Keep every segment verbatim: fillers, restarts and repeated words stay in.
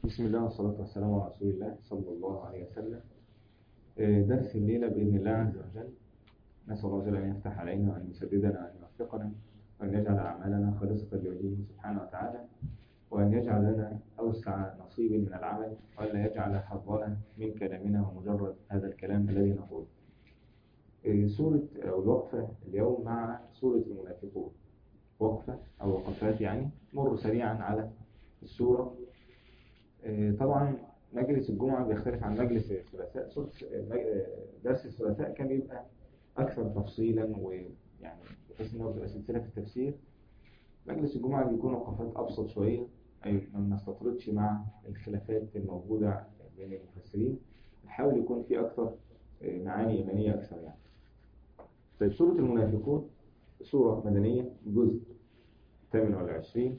بسم الله والصلاة والسلام على رسول الله صلى الله عليه وسلم. آه، درس الليلة بإذن الله عز وجل. نسأل الله جل أن يفتح علينا وأن يسددنا وأن يوفقنا وأن يجعل أعمالنا خالصة لوجهه سبحانه وتعالى، وأن يجعل لنا أوسع نصيب من العمل، وأن يجعل حظنا من كلامنا ومجرد هذا الكلام الذي نقوله. آه، سورة أو الوقفة اليوم مع سورة المنافقون. وقفة أو وقفات يعني مر سريعا على السورة. طبعا مجلس الجمعة بيختلف عن مجلس الثلاثاء. درس الثلاثاء كان بيبقى أكثر تفصيلا، ويعني بحيث إنه بتبقى سلسلة في التفسير. مجلس الجمعة بيكون وقفات أبسط شوية، أي ما نستطردش مع الخلافات الموجودة بين المفسرين، نحاول يكون في أكثر معاني إيمانية أكثر يعني. طيب، سورة المنافقون سورة مدنية، جزء ثمانية وعشرين.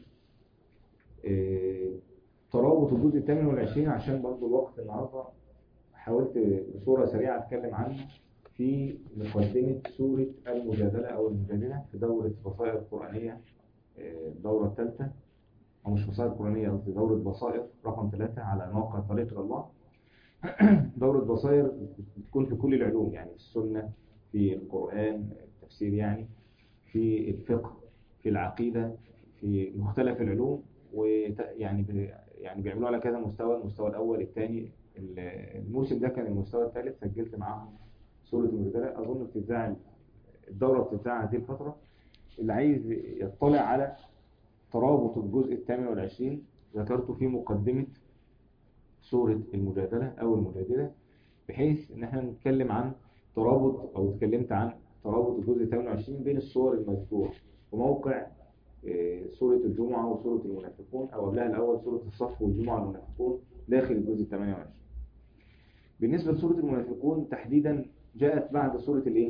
ترابط الجزء الثامن والعشرين عشان برضه الوقت النهارده حاولت بصورة سريعة أتكلم عنها في مقدمة سورة المجادلة أو المجادلة في دورة بصائر القرآنية، الدورة الثالثة، أو مش بصائر القرآنية قصدي دورة بصائر رقم ثلاثة على موقع طريق إلى الله. دورة بصائر بتكون في كل العلوم، يعني في السنة، في القرآن، التفسير يعني، في الفقه، في العقيدة، في مختلف العلوم، ويعني يعني بيعملوا على كذا مستوى. المستوى الأول، الثاني، الموسم ده كان المستوى الثالث. سجلت معاهم سورة المجادلة، أظن بتتذاع الدورة بتتذاع هذه الفترة. اللي عايز يطلع على ترابط الجزء الثامن والعشرين ذكرته في مقدمة سورة المجادلة أو المجادلة، بحيث إن احنا نتكلم عن ترابط، أو اتكلمت عن ترابط الجزء الثامن والعشرين بين الصور المذكورة، وموقع سورة الجمعة وسورة المنافقون، أو قبلها الأول سورة الصف والجمعة والمنافقون داخل الجزء الثامن والعشرين. بالنسبة لسورة المنافقون تحديدا جاءت بعد سورة الإيه؟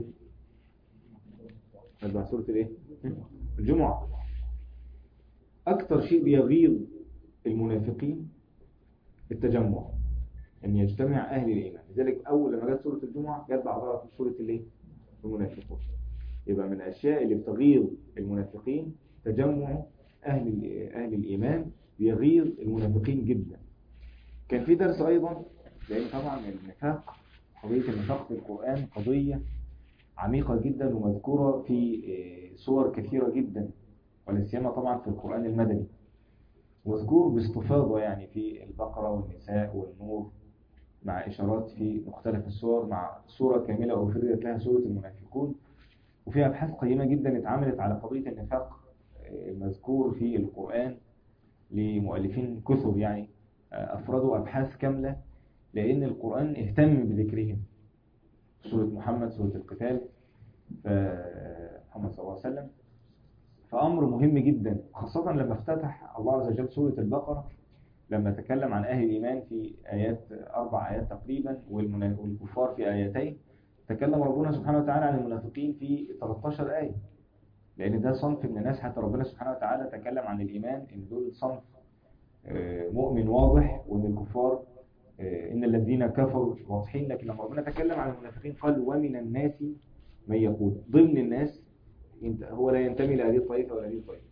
بعد سورة الإيه؟ الجمعة. أكثر شيء بيغيظ المنافقين التجمع، أن يجتمع أهل الإيمان. لذلك أول لما جاءت سورة الجمعة جاءت بعضها في سورة الإيه؟ المنافقون. يبقى من الأشياء اللي بتغيظ المنافقين تجمع أهل أهل الإيمان، بيغيظ المنافقين جدا. كان في درس أيضا، لأن طبعا النفاق، قضية النفاق في القرآن قضية عميقة جدا ومذكورة في صور كثيرة جدا، ولا سيما طبعا في القرآن المدني، مذكور باستفاضة يعني في البقرة والنساء والنور، مع إشارات في مختلف الصور، مع صورة كاملة وفردت لها سورة المنافقون. وفي أبحاث قيمة جدا اتعملت على قضية النفاق المذكور في القرآن لمؤلفين كثر، يعني أفردوا أبحاث كاملة، لأن القرآن اهتم بذكرهم. سورة محمد، سورة القتال، محمد صلى الله عليه وسلم، فأمر مهم جدا، خاصة لما افتتح الله عز وجل سورة البقرة، لما تكلم عن أهل الإيمان في آيات أربع آيات تقريبا، والكفار في آيتين. تكلم ربنا سبحانه وتعالى عن المنافقين في ثلاثة عشر آية، لأن ده صنف من الناس. حتى ربنا سبحانه وتعالى تكلم عن الإيمان إن دول صنف مؤمن واضح، وإن الكفار إن الذين كفروا واضحين. لكن لما ربنا تكلم عن المنافقين قال ومن الناس من يقول، ضمن الناس هو لا ينتمي لهذه الطائفة ولا هذه الطائفة.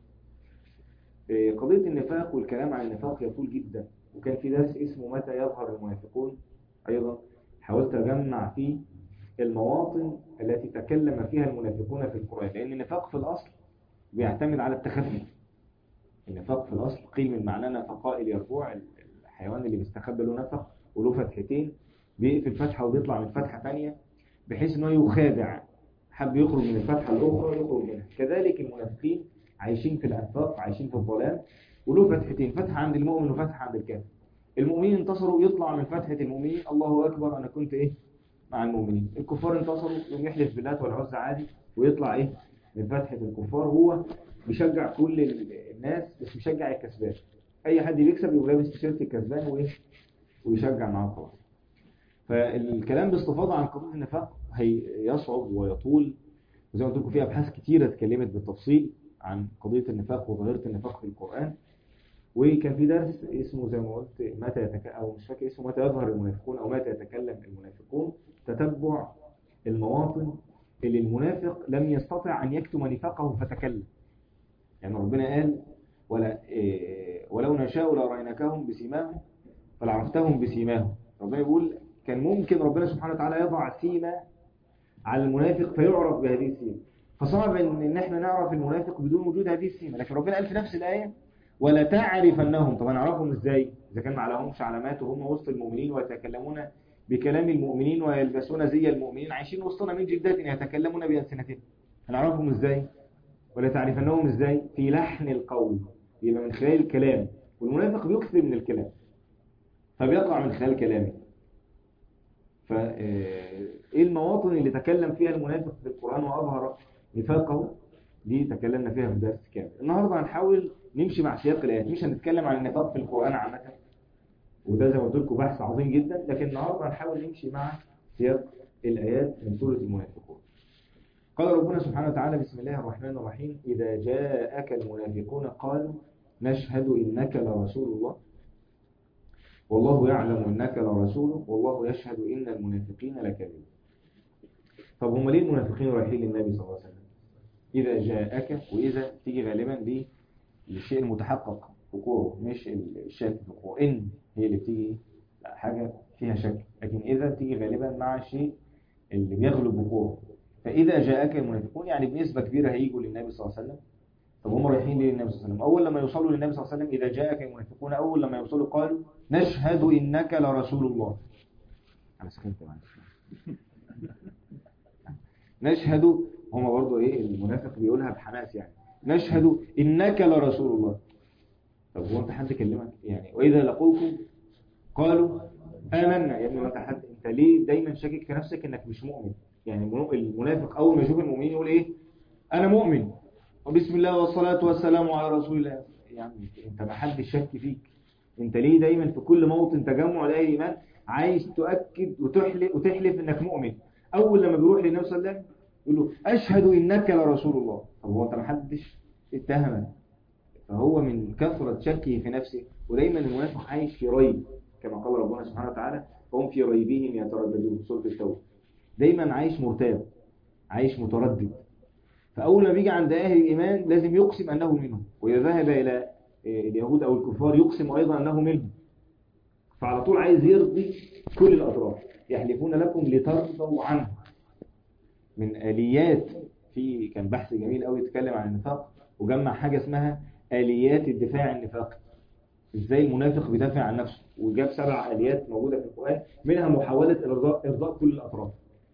قضية النفاق والكلام عن النفاق يطول جدا، وكان في درس اسمه متى يظهر المنافقون أيضا، حاولت أجمع فيه المواطن التي تكلم فيها المنافقون في القرآن، لأن النفاق في الأصل بيعتمد على التخفي. النفاق في الأصل قيل من معناه نفقاء اليربوع، الحيوان اللي بيستخبى له نفق وله فتحتين، بيقفل فتحة وبيطلع من فتحة ثانية، بحيث أنه يخادع، حب يخرج من الفتحة الأخرى يخرج منها. كذلك المنافقين عايشين في الأنفاق، عايشين في الظلام، وله فتحتين، فتحة عند المؤمن وفتحة عند الكافر. المؤمنين انتصروا يطلع من فتحة المؤمنين الله أكبر أنا كنت إيه مع المؤمنين. الكفار انتصروا يوم يحلف بالله والعزى عادي ويطلع إيه من فتحة الكفار. هو بيشجع كل الناس، بس بيشجع الكسبان. أي حد بيكسب يبقى لابس تيشيرت الكسبان وإيه ويشجع معاه خلاص. فالكلام باستفاضة عن قضية النفاق هيصعب ويطول، وزي ما قلت لكم في أبحاث كتيرة اتكلمت بالتفصيل عن قضية النفاق وظاهرة النفاق في القرآن. وكان في درس اسمه زي ما قلت متى يتك... أو مش فاكر اسمه متى يظهر المنافقون أو متى يتكلم المنافقون، تتبع المواطن اللي المنافق لم يستطع أن يكتم نفاقه فتكلم. يعني ربنا قال ولا إيه ولو نشاء لأريناكهم بسيماهم فلعرفتهم بسيماهم. ربنا يقول كان ممكن ربنا سبحانه وتعالى يضع سيمة على المنافق فيعرف بهذه السيمة، فصعب ان إن احنا نعرف المنافق بدون وجود هذه السيمة. لكن ربنا قال في نفس الآية ولا تعرفنهم. طب نعرفهم ازاي اذا كان ما عليهمش علامات وهم وسط المؤمنين ويتكلمون بكلام المؤمنين ويلبسون زي المؤمنين عايشين وسطنا من جلدات يتكلمون بألسنتهم؟ هنعرفهم ازاي؟ ولا تعرفنهم ازاي؟ في لحن القول، يبقى من خلال الكلام، والمنافق بيكثر من الكلام فبيقع من خلال كلامه. فايه المواطن اللي تكلم فيها المنافق في القرآن وأظهر نفاقه؟ دي تكلمنا فيها في درس كامل. النهارده هنحاول نمشي مع سياق الآيات، مش هنتكلم عن النفاق في القرآن عامة، وده زي ما قلت لكم بحث عظيم جدا، لكن النهارده هنحاول نمشي مع سياق الآيات من سورة المنافقون. قال ربنا سبحانه وتعالى بسم الله الرحمن الرحيم إذا جاءك المنافقون قالوا نشهد إنك لرسول الله والله يعلم إنك لرسوله والله يشهد إن المنافقين لكاذبون. طب هم ليه المنافقين رايحين للنبي صلى الله عليه وسلم؟ إذا جاءك، وإذا تيجي غالبا للشيء المتحقق وقوعه، مش الشك في وقوعه. إن هي اللي بتيجي لا حاجة فيها شك، لكن إذا بتيجي غالبا مع الشيء اللي بيغلب وقوعه. فإذا جاءك المنافقون يعني بنسبة كبيرة هيجوا للنبي صلى الله عليه وسلم. طب هم رايحين ليه للنبي صلى الله عليه وسلم؟ أول لما يوصلوا للنبي صلى الله عليه وسلم إذا جاءك المنافقون، أول لما يوصلوا قالوا نشهد إنك لرسول الله. أنا سخنت معلش. نشهد، هم برضو إيه المنافق بيقولها بحماس يعني، نشهد إنك لرسول الله. طب هو أنت حد كلمك يعني؟ وإذا لقوكم قالوا آمنا. يا ابني ما أنت حد، أنت ليه دايما شاكك في نفسك إنك مش مؤمن؟ يعني المنافق أول ما يشوف المؤمنين يقول إيه؟ أنا مؤمن وبسم الله والصلاة والسلام على رسول الله. يعني أنت ما حدش شك فيك، أنت ليه دايما في كل موطن تجمع لأهل الإيمان عايز تؤكد وتحلف وتحلف إنك مؤمن؟ أول لما بيروح للنبي صلى الله عليه وسلم يقول له أشهد إنك لرسول الله. طب هو أنت ما حدش اتهمك؟ فهو من كثرة شكه في نفسه، ودايما المنافق عايش في ريب كما قال ربنا سبحانه وتعالى فهم في ريبهم يترددون، سورة التوبة. دايما عايش مرتاب، عايش متردد. فأول ما بيجي عند أهل الإيمان لازم يقسم أنه منهم، وإذا ذهب إلى اليهود أو الكفار يقسم أيضا أنه منهم. فعلى طول عايز يرضي كل الأطراف. يحلفون لكم لترضوا عنه. من آليات، في كان بحث جميل قوي يتكلم عن النفاق وجمع حاجة اسمها آليات الدفاع النفاقي، ازاي المنافق بيدافع عن نفسه، وجاب سبع آليات موجودة في القرآن، منها محاولة إرضاء إرضاء كل الأطراف.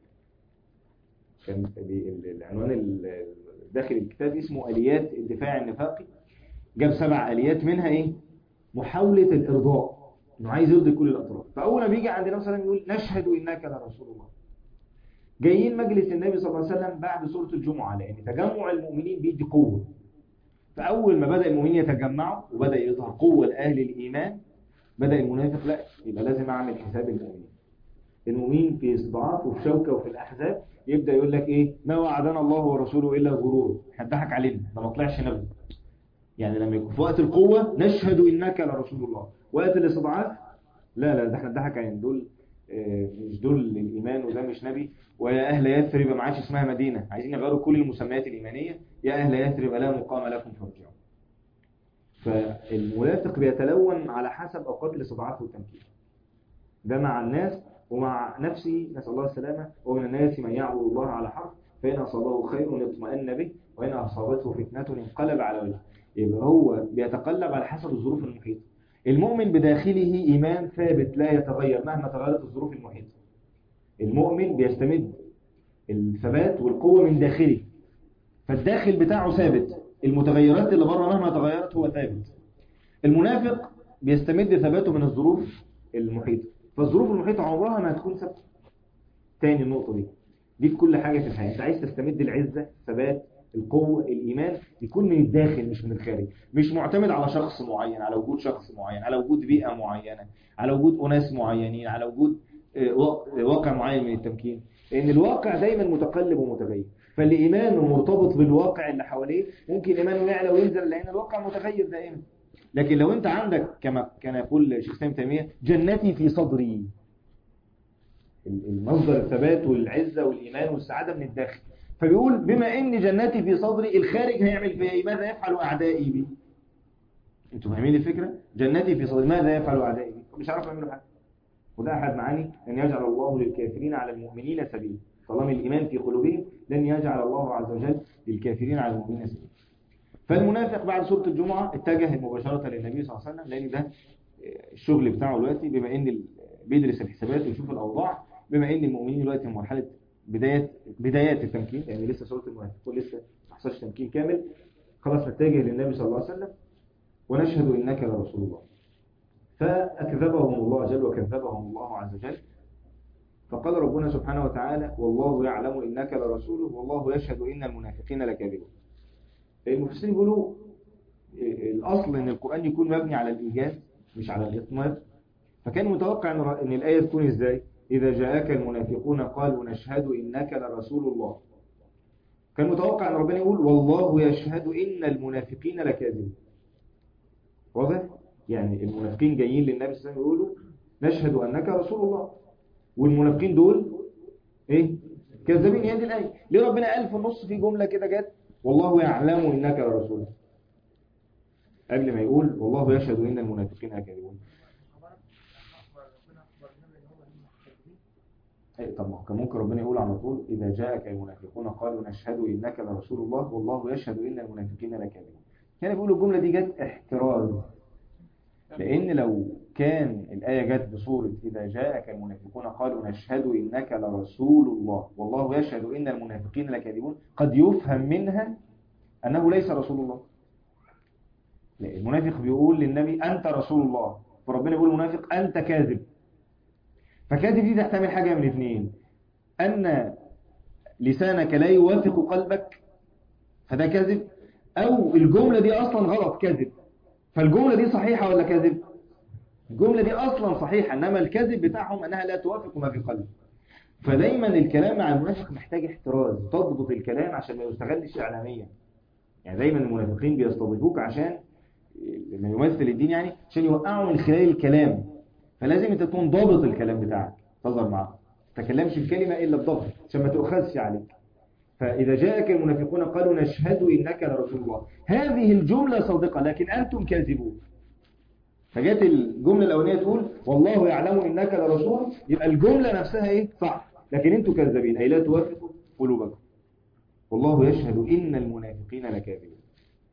كان العنوان داخل الكتاب اسمه آليات الدفاع النفاقي، جاب سبع آليات منها ايه؟ محاولة الإرضاء، انه عايز يرضي كل الأطراف. فأول ما بيجي عند النبي صلى الله عليه وسلم يقول نشهد إنك لرسول الله. جايين مجلس النبي صلى الله عليه وسلم بعد سورة الجمعة، لأن تجمع المؤمنين بيدي قوة. فأول ما بدأ المؤمنين يتجمعوا وبدأ يظهر قوة لأهل الإيمان، بدأ المنافق لا يبقى لازم أعمل حساب المؤمنين. المؤمنين في استضعاف وفي شوكة وفي الأحزاب يبدأ يقول لك إيه؟ ما وعدنا الله ورسوله إلا غرور، هتضحك علينا، ده ما طلعش نبي. يعني لما يكون في وقت القوة نشهد إنك لرسول الله، وقت الاستضعاف لا لا ده احنا نضحك علينا، دول مش دول الإيمان وده مش نبي. ويا أهل يثرب ما عادش اسمها مدينة، عايزين يغيروا كل المسميات الإيمانية، يا أهل يثرب لا مقام لكم فارجعوا. فالمنافق بيتلون على حسب أوقات الاستضعاف والتمكين، ده مع الناس ومع نفسه، نسأل الله السلامة. ومن الناس من يعبد الله على حرف فإن أصابه خير اطمأن به وإن أصابته فتنة انقلب على وجهه. يبقى هو بيتقلب على حسب الظروف المحيطة. المؤمن بداخله إيمان ثابت لا يتغير مهما تغيرت الظروف المحيطة. المؤمن بيستمد الثبات والقوة من داخله، فالداخل بتاعه ثابت، المتغيرات اللي بره مهما تغيرت هو ثابت. المنافق بيستمد ثباته من الظروف المحيطة، فالظروف المحيطة عمرها ما هتكون ثابتة. تاني النقطة دي دي في كل حاجة في الحياة. انت عايز تستمد العزة، الثبات، القوة، الإيمان، يكون من الداخل مش من الخارج، مش معتمد على شخص معين، على وجود شخص معين، على وجود بيئة معينة، على وجود أناس معينين، على وجود واقع معين من التمكين. لأن الواقع دايما متقلب ومتغير، فاللي إيمانه مرتبط بالواقع اللي حواليه ممكن إيمانه يعلى وينزل، لأن الواقع متغير دائما. لكن لو أنت عندك كما كان يقول شيخ الإسلام ابن تيمية جنتي في صدري، المصدر الثبات والعزة والإيمان والسعادة من الداخل. فبيقول بما إن جنتي في صدري، الخارج هيعمل فيها إيه؟ ماذا يفعل أعدائي بي؟ أنتم فاهمين الفكرة؟ جنتي في صدري ماذا يفعل أعدائي بي؟ مش عارف يعملوا حاجه. وده احد معاني ان يجعل الله للكافرين على المؤمنين سبيلا. طالما الايمان في قلوبهم لن يجعل الله عز وجل للكافرين على المؤمنين سبيلا. فالمنافق بعد سوره الجمعه اتجه مباشره للنبي صلى الله عليه وسلم، لان ده الشغل بتاعه دلوقتي، بما ان بيدرس الحسابات ويشوف الاوضاع، بما ان المؤمنين دلوقتي في مرحله بدايات بدايات التمكين، يعني لسه سوره المنافقون لسه ما حصلش تمكين كامل. خلاص نتجه للنبي صلى الله عليه وسلم ونشهد انك لرسول الله. فاكذبهم الله جل وكذبهم الله عز وجل. فقال ربنا سبحانه وتعالى: والله يعلم انك لرسوله والله يشهد ان المنافقين لكاذبون. المفسرين بيقولوا الاصل ان القران يكون مبني على الايجاز مش على الاطمار. فكان متوقع ان ان الايه تكون ازاي؟ اذا جاءك المنافقون قالوا نشهد انك لرسول الله. كان متوقع ان ربنا يقول: والله يشهد ان المنافقين لكاذبون. واضح؟ يعني المنافقين جايين للنبي صلى الله عليه وسلم يقولوا نشهد انك رسول الله، والمنافقين دول ايه؟ كذابين. هي دي الايه. ليه ربنا قال في النص في جمله كده جت والله يعلم انك لرسول، قبل ما يقول والله يشهد ان المنافقين لكاذبون؟ اي طب ما كان ممكن ربنا يقول على طول: اذا جاءك المنافقون قالوا نشهد انك لرسول الله والله يشهد ان المنافقين لكاذبون. هنا بيقولوا الجمله دي جت احتراز، لان لو كان الايه جت بصوره اذا جاءك المنافقون قالوا نشهد انك لرسول الله والله يشهد ان المنافقين لكاذبون، قد يفهم منها انه ليس رسول الله. لا، المنافق بيقول للنبي انت رسول الله، فربنا يقول المنافق انت كاذب. فكاذب دي تحتمل حاجه من اثنين: ان لسانك لا يوافق قلبك فده كاذب، او الجمله دي اصلا غلط كاذب. فالجمله دي صحيحه ولا كاذب؟ الجمله دي اصلا صحيحه، انما الكاذب بتاعهم انها لا توافق ما في قلبك. فدايما الكلام مع المنافق محتاج احتراز، تضبط الكلام عشان ما يستغلش اعلاميا. يعني دايما المنافقين بيستضيفوك عشان لما يمثل الدين، يعني عشان يوقعوا من خلال الكلام. فلازم انت تكون ضابط الكلام بتاعك، تظهر معه ما تتكلمش الكلمه الا بضبط عشان ما تؤخذش عليك. فاذا جاءك المنافقون قالوا نشهد انك لرسول الله، هذه الجمله صادقه لكن انتم كاذبون. فجت الجمله الاولانيه تقول والله يعلم انك لرسول، يبقى الجمله نفسها ايه؟ صح، لكن انتم كذابين اي لا توافقوا قلوبكم. والله يشهد ان المنافقين لكاذبون.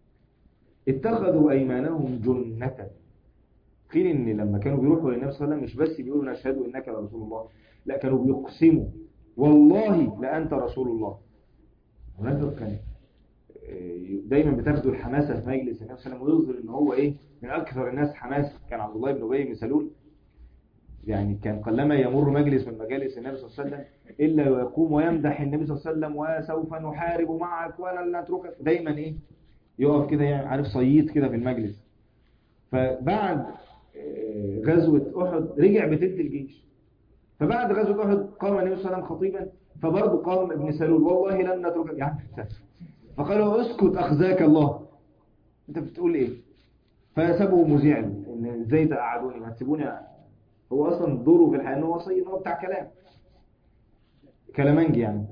اتخذوا ايمانهم جنة. قيل ان لما كانوا بيروحوا للنبي صلى الله عليه وسلم مش بس بيقولوا نشهد انك لرسول الله، لا كانوا بيقسموا والله لانت رسول الله. المنافق كان دايما بتاخده الحماسه في مجلس النبي صلى الله عليه وسلم ويظهر ان هو ايه؟ من اكثر الناس حماسه. كان عبد الله بن ابي بن سلول يعني كان قلما يمر مجلس من مجالس النبي صلى الله عليه وسلم الا ويقوم ويمدح النبي صلى الله عليه وسلم وسوف نحارب معك ولن نتركك. دايما ايه؟ يقف كده يعني عارف صييت كده في المجلس. فبعد غزوه احد رجع بتلت الجيش. فبعد غزوه احد قام النبي صلى الله عليه وسلم خطيبا، فبرضه قام ابن سلول والله لن نتركك. يعني فقالوا اسكت اخزاك الله، انت بتقول ايه؟ فسابوا مذيع ان ازاي تقعدوني، ما تسيبوني. هو اصلا دوره في الحياه ان هو صيد، ان هو بتاع كلام كلامنجي يعني.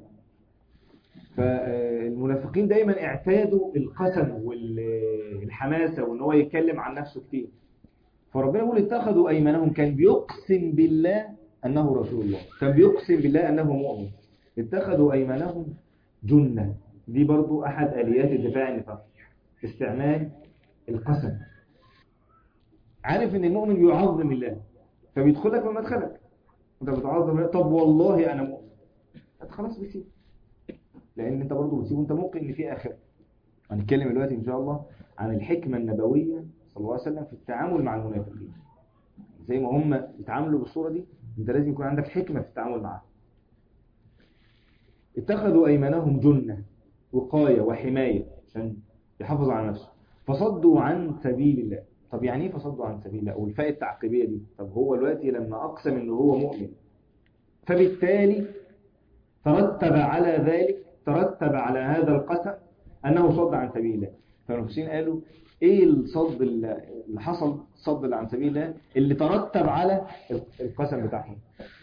فالمنافقين دايما اعتادوا القسم والحماسه وان هو يتكلم عن نفسه كتير. فربنا يقول اتخذوا ايمانهم، كان بيقسم بالله انه رسول الله، كان بيقسم بالله انه مؤمن. اتخذوا ايمانهم جنة. دي برضو احد اليات الدفاع عن النفاق، استعمال القسم. عارف ان المؤمن يعظم الله فبيدخلك من مدخلك، انت بتعظم الله. طب والله انا مؤمن، انت خلاص بتسيب، لان انت برضو بتسيب وانت ممكن ان في اخر. هنتكلم دلوقتي ان شاء الله عن الحكمه النبويه صلى الله عليه وسلم في التعامل مع المنافقين. زي ما هم بيتعاملوا بالصوره دي، انت لازم يكون عندك حكمه في التعامل معاهم. اتخذوا ايمانهم جنه، وقايه وحمايه عشان يحافظ على نفسه. فصدوا عن سبيل الله. طب يعني ايه فصدوا عن سبيل الله؟ والفاء التعقيبيه دي، طب هو دلوقتي لما اقسم انه هو مؤمن فبالتالي ترتب على ذلك، ترتب على هذا القسم انه صد عن سبيل الله. فالمفسرين قالوا ايه الصد اللي حصل، الصد اللي عن سبيل الله اللي ترتب على القسم بتاعهم؟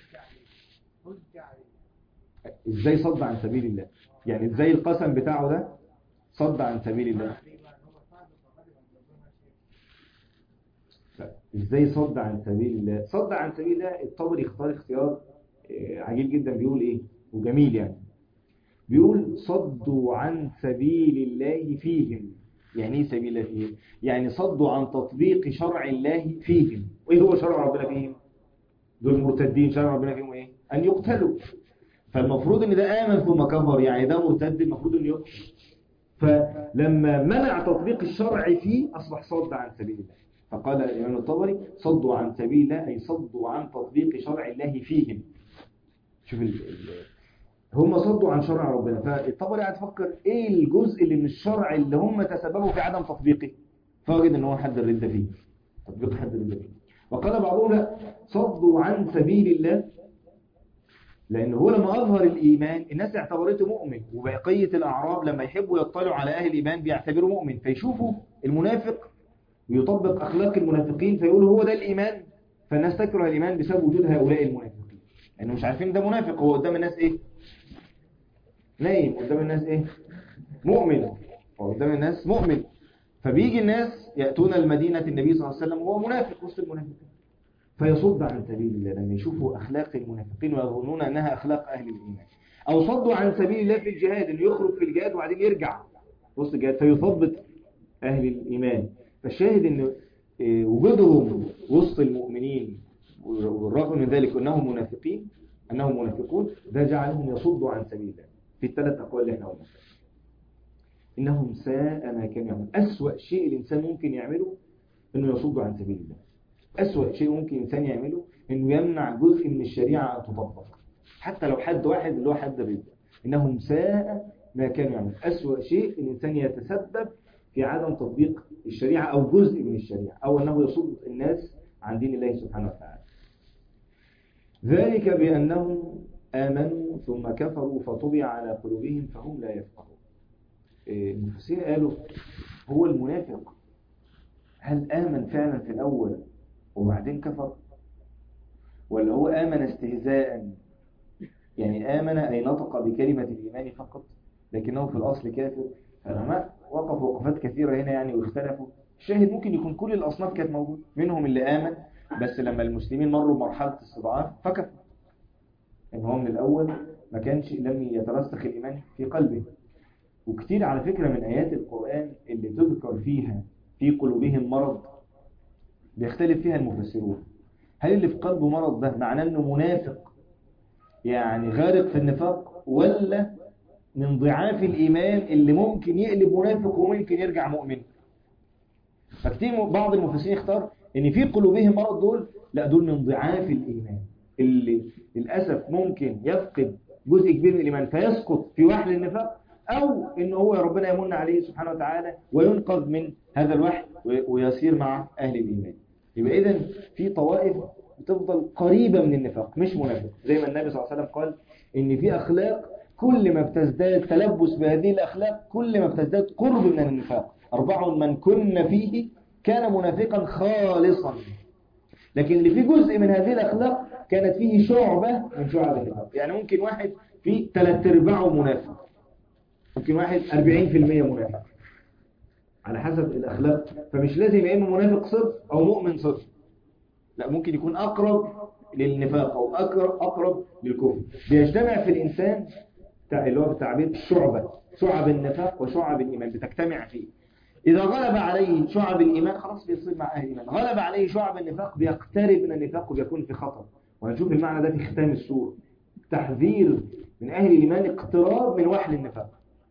ازاي صد عن سبيل الله؟ يعني ازاي القسم بتاعه ده صد عن سبيل الله؟ ازاي صد عن سبيل الله؟ صد عن سبيل الله الطبري اختار اختيار عجيب جدا، بيقول ايه وجميل يعني، بيقول صدوا عن سبيل الله فيهم. يعني ايه سبيل الله فيهم؟ يعني صدوا عن تطبيق شرع الله فيهم. وايه هو شرع ربنا فيهم؟ دول مرتدين، شرع ربنا فيهم ايه؟ ان يقتلوا. فالمفروض ان ده امن ثم كفر، يعني ده مرتد المفروض انه يقتل. فلما منع تطبيق الشرع فيه اصبح صد عن سبيل الله. فقال الامام الطبري صدوا عن سبيل الله اي صدوا عن تطبيق شرع الله فيهم. شوف ال ال هم صدوا عن شرع ربنا. فالطبري قاعد يفكر ايه الجزء اللي من الشرع اللي هم تسببوا في عدم تطبيقه، فوجد ان هو حد الردة فيه، تطبيق حد الردة فيه. وقال بعضهم لا، صدوا عن سبيل الله لأنه هو لما أظهر الإيمان الناس اعتبرته مؤمن، وبقية الأعراب لما يحبوا يطلعوا على أهل الإيمان بيعتبروا مؤمن، فيشوفوا المنافق ويطبق أخلاق المنافقين فيقولوا هو ده الإيمان، فالناس تكره الإيمان بسبب وجود هؤلاء المنافقين، لأنه مش عارفين ده منافق، هو قدام الناس إيه؟ نايم، قدام الناس إيه؟ مؤمن، هو قدام الناس مؤمن. فبيجي الناس يأتون المدينة النبي صلى الله عليه وسلم وهو منافق وسط المنافقين، فيصد عن سبيل الله لما يشوفوا أخلاق المنافقين ويظنون أنها أخلاق أهل الإيمان. أو صدوا عن سبيل الله في الجهاد، إنه يخرج في الجهاد وبعدين يرجع وسط الجهاد فيثبت أهل الإيمان. فالشاهد أن وجودهم وسط المؤمنين والرغم من ذلك أنهم منافقين أنهم منافقون ده جعلهم يصدوا عن سبيل الله. في الثلاث أقوال اللي احنا قلنا إنهم ساء ما كانوا يعملون. أسوأ شيء الإنسان ممكن يعمله إنه يصد عن سبيل الله. أسوأ شيء ممكن إنسان يعمله إنه يمنع جزء من الشريعة أن تطبق، حتى لو حد واحد اللي هو حد الردة. إنهم ساء ما كانوا يعملون. أسوأ شيء الإنسان يتسبب في عدم تطبيق الشريعة أو جزء من الشريعة، أو أنه يصد الناس عن دين الله سبحانه وتعالى. ذلك بأنهم آمنوا ثم كفروا فطبع على قلوبهم فهم لا يفقهون. المفسرين قالوا هو المنافق هل آمن فعلا في الأول وبعدين كفر، ولا هو آمن استهزاء؟ يعني آمن أي نطق بكلمة الإيمان فقط لكنه في الأصل كافر. فالعلماء وقفوا وقفات كثيرة هنا يعني واختلفوا. الشاهد ممكن يكون كل الأصناف كانت موجودة، منهم اللي آمن بس لما المسلمين مروا بمرحلة استضعاف فكفر، إن هو من الأول ما كانش لم يترسخ الإيمان في قلبه. وكتير على فكرة من آيات القرآن اللي تذكر فيها في قلوبهم مرض بيختلف فيها المفسرون. هل اللي في قلبه مرض ده معناه انه منافق يعني غارق في النفاق، ولا من ضعاف الإيمان اللي ممكن يقلب منافق وممكن يرجع مؤمن؟ فكتير بعض المفسرين اختار ان في قلوبهم مرض دول لا، دول من ضعاف الإيمان اللي للأسف ممكن يفقد جزء كبير من الإيمان فيسقط في وحل النفاق، أو إن هو ربنا يمن عليه سبحانه وتعالى وينقذ من هذا الوحل ويسير مع أهل الإيمان. يبقى إذن في طوائف بتفضل قريبة من النفاق مش منافق، زي ما النبي صلى الله عليه وسلم قال إن في أخلاق كل ما بتزداد تلبس بهذه الأخلاق كل ما بتزداد قرب من النفاق. أربع من كن فيه كان منافقا خالصا. لكن اللي فيه جزء من هذه الأخلاق كانت فيه شعبة من شعب النفاق. يعني ممكن واحد فيه ثلاث ارباعه منافق، ممكن واحد أربعين في المية منافق، على حسب الأخلاق. فمش لازم يا إما منافق صرف أو مؤمن صرف، لا، ممكن يكون أقرب للنفاق أو أقرب للكفر. بيجتمع في الإنسان اللي هو بالتعبير الشعبة، شعب النفاق وشعب الإيمان بتجتمع فيه. إذا غلب عليه شعب الإيمان خلاص بيصير مع أهل الإيمان، غلب عليه شعب النفاق بيقترب من النفاق وبيكون في خطر. وهنشوف المعنى ده في ختام السورة، تحذير من أهل الإيمان اقتراب من وحل النفاق.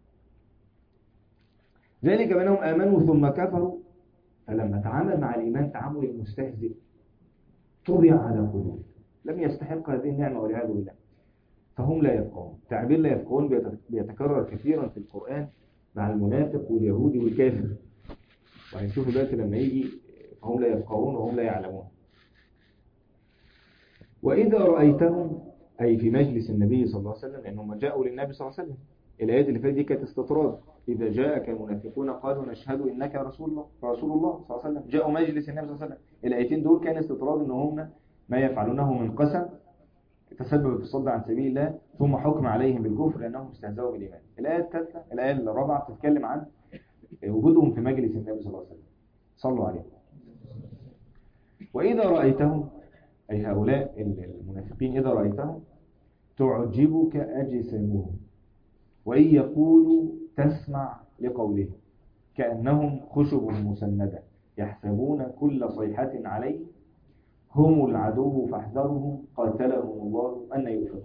ذلك بأنهم آمنوا ثم كفروا فلما تعامل مع الإيمان تعامل المستهزئ طبع على قلوبهم، لم يستحق هذه النعمة والعياذ بالله فهم لا يفقهون. تعبير لا يفقهون بيتكرر كثيرا في القرآن مع المنافق واليهودي والكافر، وهنشوف دلوقتي لما يجي فهم لا يفقهون وهم لا يعلمون. وإذا رأيتهم أي في مجلس النبي صلى الله عليه وسلم، لأنهم جاءوا للنبي صلى الله عليه وسلم. الآيات اللي فاتت دي كانت استطراد، إذا جاءك المنافقون قالوا نشهد إنك رسول الله رسول الله صلى الله عليه وسلم. جاءوا مجلس النبي صلى الله عليه وسلم. الآيتين دول كان استطراد إن هم ما يفعلونه من قسم تسبب في الصد عن سبيل الله ثم حكم عليهم بالكفر لأنهم استهزأوا بالإيمان. الآية الثالثة الآية الرابعة تتكلم عن وجودهم في مجلس النبي صلى الله عليه وسلم. صلوا عليه. وإذا رأيتهم، أي هؤلاء المنافقين، إذا رأيتهم تعجبك أجسامهم وإن يقولوا تسمع لقولهم كأنهم خشب مسندة يحسبون كل صيحة عليه هم العدو فاحذرهم قاتلهم الله أن يؤفكون.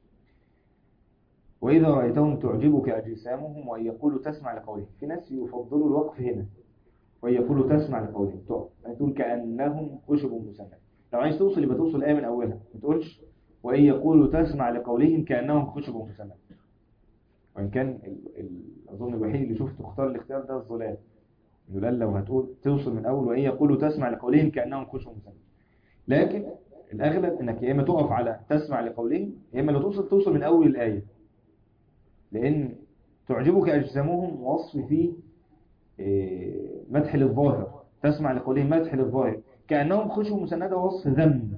وإذا رأيتهم تعجبك أجسامهم وإن يقولوا تسمع لقولهم. في ناس يفضلوا الوقف هنا، وإن يقولوا تسمع لقولهم تقف، يعني تقول كأنهم خشب مسندة. لو عايز توصل يبقى توصل الآية من أولها، ما تقولش وإن يقولوا تسمع لقولهم كأنهم خشب مسندة. وإن كان ال... ال... أظن الوحيد اللي شفته اختار الاختيار ده الظلال، إنه قال لو هتقول توصل من أول وإن يقولوا تسمع لقولهم كأنهم خشب مسندة. لكن الأغلب إنك يا إما تقف على تسمع لقولهم، يا إما لو توصل توصل من أول الآية، لأن تعجبك أجسامهم وصف فيه مدح للظاهر، تسمع لقولهم مدح للظاهر، كأنهم خشب مسندة وصف ذم.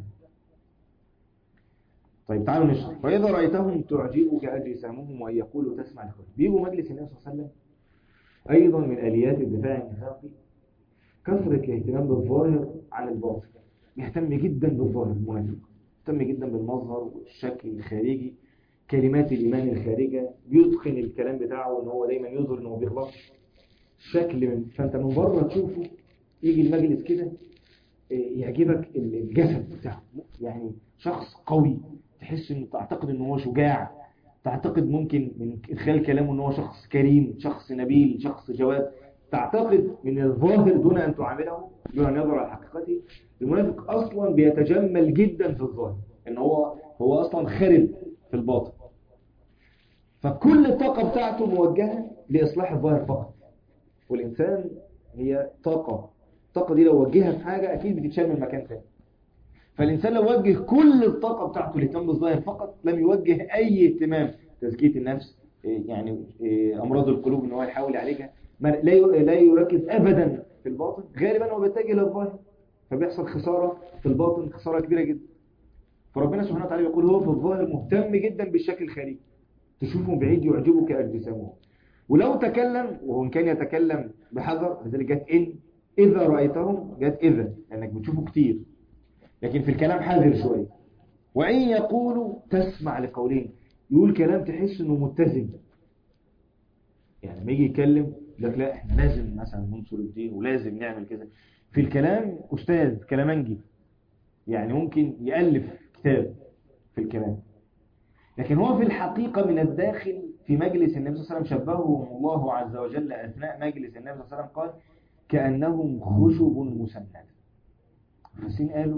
طيب تعالوا نشرح. وإذا رأيتهم تعجبك أجسامهم وإن يقولوا تسمع لقولهم. بيجوا مجلس النبي صلى الله عليه وسلم أيضا من آليات الدفاع النفاقي كثرة الاهتمام بالظاهر عن الباطن. يهتم جدا بالظاهر، المنافق يهتم جدا بالمظهر والشكل الخارجي، كلمات الإيمان الخارجة، بيتقن الكلام بتاعه إن هو دايما يظهر إنه بيغلط شكل من، فأنت من بره تشوفه يجي المجلس كده يعجبك الجسد بتاعه، يعني شخص قوي، تحس إنه تعتقد إنه هو شجاع، تعتقد ممكن من خلال كلامه إنه هو شخص كريم، شخص نبيل، شخص جواد، تعتقد من الظاهر دون أن تعامله دون أن يظهر على حقيقته. المنافق أصلا بيتجمل جدا في الظاهر، إن هو هو أصلا خرب في الباطن، فكل الطاقة بتاعته موجهة لإصلاح الظاهر فقط. والإنسان هي طاقة، الطاقة دي لو وجهها في حاجة أكيد بتتشال من مكان ثاني. فالإنسان لو وجه كل الطاقة بتاعته لاهتمام بالظاهر فقط، لم يوجه أي اهتمام تزكية النفس، يعني أمراض القلوب إن هو يحاول يعالجها، لا يركز أبدا في الباطن، غالبا هو بيتجه للظاهر، فبيحصل خسارة في الباطن، خسارة كبيرة جدا. فربنا سبحانه وتعالى يقول هو في الظاهر مهتم جدا بالشكل الخارجي، تشوفهم بعيد يعجبك أجسامهم. ولو تكلم، وهو كان يتكلم بحذر، لذلك جت إن إذا رأيتهم، جت إذا لأنك بتشوفه كتير، لكن في الكلام حذر شوية. وإن يقولوا تسمع لقولهم، يقول كلام تحس إنه متزن، يعني لما يجي يتكلم لك لا احنا لازم مثلا ننصر الدين ولازم نعمل كذا، في الكلام أستاذ كلامنجي، يعني ممكن يألف كتاب في الكلام. لكن هو في الحقيقة من الداخل في مجلس النبي صلى الله عليه وسلم شبههم الله عز وجل أثناء مجلس النبي صلى الله عليه وسلم قال كأنهم خشب مسندة. المفسرين قالوا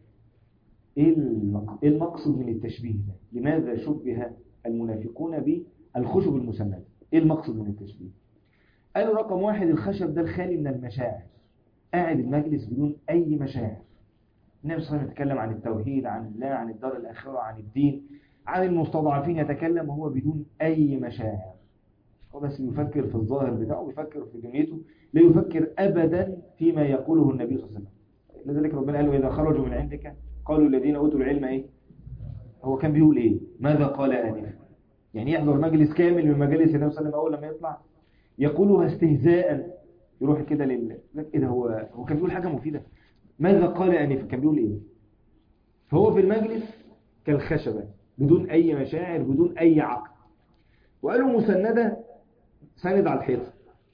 ايه المقصد من التشبيه ده؟ لماذا شبه المنافقون بالخشب المسندة؟ ايه المقصد من التشبيه؟ قالوا رقم واحد، الخشب ده الخالي من المشاعر، قاعد المجلس بدون اي مشاعر. النبي صلى الله عليه وسلم يتكلم عن التوحيد، عن الله، عن الدار الآخرة، عن الدين، عن المستضعفين، يتكلم وهو بدون أي مشاعر، هو بس يفكر في الظاهر بتاعه، يفكر في دنيته، لا يفكر أبدا فيما يقوله النبي صلى الله عليه وسلم. لذلك ربنا قال وإذا خرجوا من عندك قالوا الذين أوتوا العلم إيه؟ هو كان بيقول إيه؟ ماذا قال آنفا؟ يعني يحضر مجلس كامل من مجالس النبي صلى الله عليه وسلم، أول لما يطلع يقولها استهزاء، يروح كده لله، إيه ده؟ هو هو كان بيقول حاجة مفيدة. ماذا قال آنفا؟ كان بيقول إيه؟ فهو في المجلس كالخشبة بدون أي مشاعر، بدون أي عقل. وقالوا مسندة، سند على الحيطة.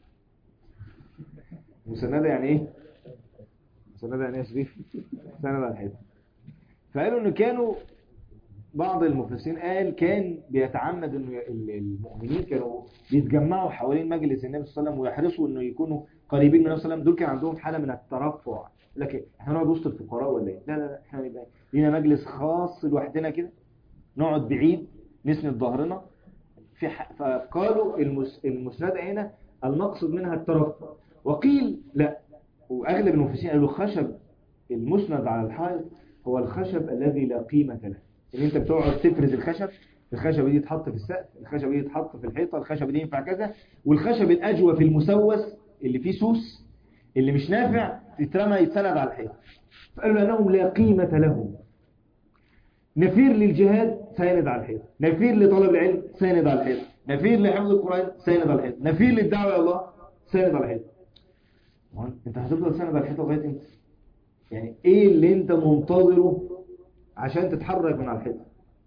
مسندة يعني إيه؟ مسندة يعني إيه شريف؟ سند على الحيطة. فقالوا إنه كانوا بعض المفسرين قال كان بيتعمد إنه المؤمنين كانوا بيتجمعوا حوالين مجلس النبي صلى الله عليه وسلم ويحرصوا إنه يكونوا قريبين من النبي صلى الله عليه وسلم. دول كان عندهم حالة من الترفع، لكن احنا نقعد وسط الفقراء ولا ايه؟ لا لا لا، احنا نبقى لينا مجلس خاص لوحدنا كده، نقعد بعيد نسند ظهرنا في ح... فقالوا المس... المسندة هنا المقصد منها الترفع. وقيل لا، واغلب المفسرين قالوا خشب المسند على الحائط هو الخشب الذي لا قيمة له، ان انت بتقعد تفرز الخشب، الخشبة دي تتحط في السقف، الخشبة دي تتحط في الحيطة، الخشبة دي ينفع كذا، والخشب الأجوف في المسوس اللي فيه سوس اللي مش نافع تترمى يتسند على الحيطة. فقالوا أنهم لا قيمة لهم. نفير للجهاد ساند على الحيطة، نفير لطلب العلم ساند على الحيطة، نفير لحفظ القرآن ساند على الحيطة، نفير للدعوة إلى الله ساند على الحيطة. انت هتفضل ساند على الحيطة لغاية امتى؟ يعني ايه اللي انت منتظره عشان تتحرك من على الحيطه؟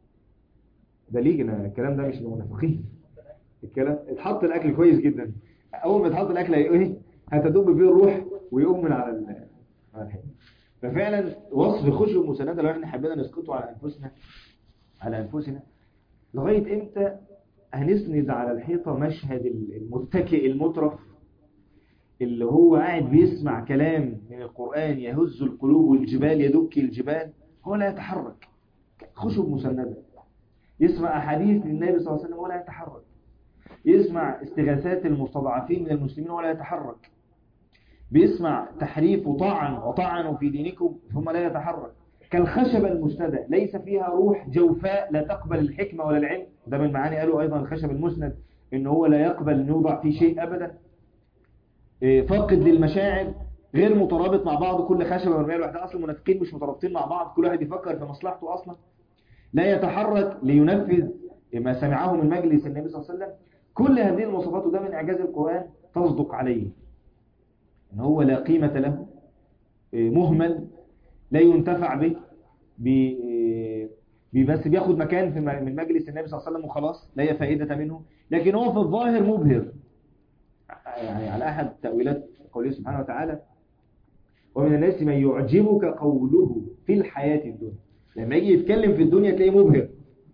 ده ليجنا، الكلام ده مش للمنافقين. الكلام اتحط الاكل كويس جدا، اول ما يتحط الاكل هي ايه؟ هتدب بيه الروح ويقوم من على ال- على الحيطه. ففعلا وصف خشب مسنده لو احنا حبينا نسقطه على انفسنا على انفسنا لغايه امتى هنسند على الحيطه مشهد المتكئ المترف اللي هو قاعد بيسمع كلام من القرآن يهز القلوب والجبال يدك الجبال، هو لا يتحرك، خشب مسندة. يسمع أحاديث للنبي صلى الله عليه وسلم ولا يتحرك، يسمع استغاثات المستضعفين من المسلمين ولا يتحرك، بيسمع تحريف وطعن وطعنوا في دينكم ثم لا يتحرك. كالخشبة المسندة ليس فيها روح، جوفاء لا تقبل الحكمة ولا العلم. ده من معاني قالوا أيضا الخشب المسند إن هو لا يقبل أن يوضع فيه شيء أبدا. فاقد للمشاعر، غير مترابط مع بعض، كل خشبة مرمية لوحدها. أصل المنافقين مش مترابطين مع بعض، كل واحد يفكر في مصلحته أصلا. لا يتحرك لينفذ ما سمعه من مجلس النبي صلى الله عليه وسلم. كل هذه المواصفات، وده من إعجاز القرآن، تصدق عليه إن هو لا قيمة له، مهمل، لا ينتفع به، بي بي- بس بياخد مكان في م- من مجلس النبي صلى الله عليه وسلم وخلاص، لا هي فائدة منه. لكن هو في الظاهر مبهر، يعني على أحد تأويلات قوله سبحانه وتعالى: ومن الناس من يعجبك قوله في الحياة الدنيا. لما يجي يتكلم في الدنيا تلاقيه مبهر،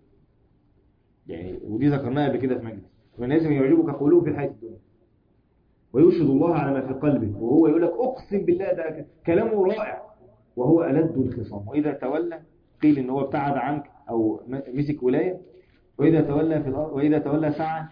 يعني ودي ذكرناها قبل كده في مجلس. ومن الناس من يعجبك قوله في الحياة الدنيا ويشهد الله على ما في قلبه، وهو يقول لك أقسم بالله ده كلامه رائع، وهو ألد الخصام. وإذا تولى، قيل إن هو ابتعد عنك أو مسك ولاية. وإذا تولى في الأرض وإذا تولى سعى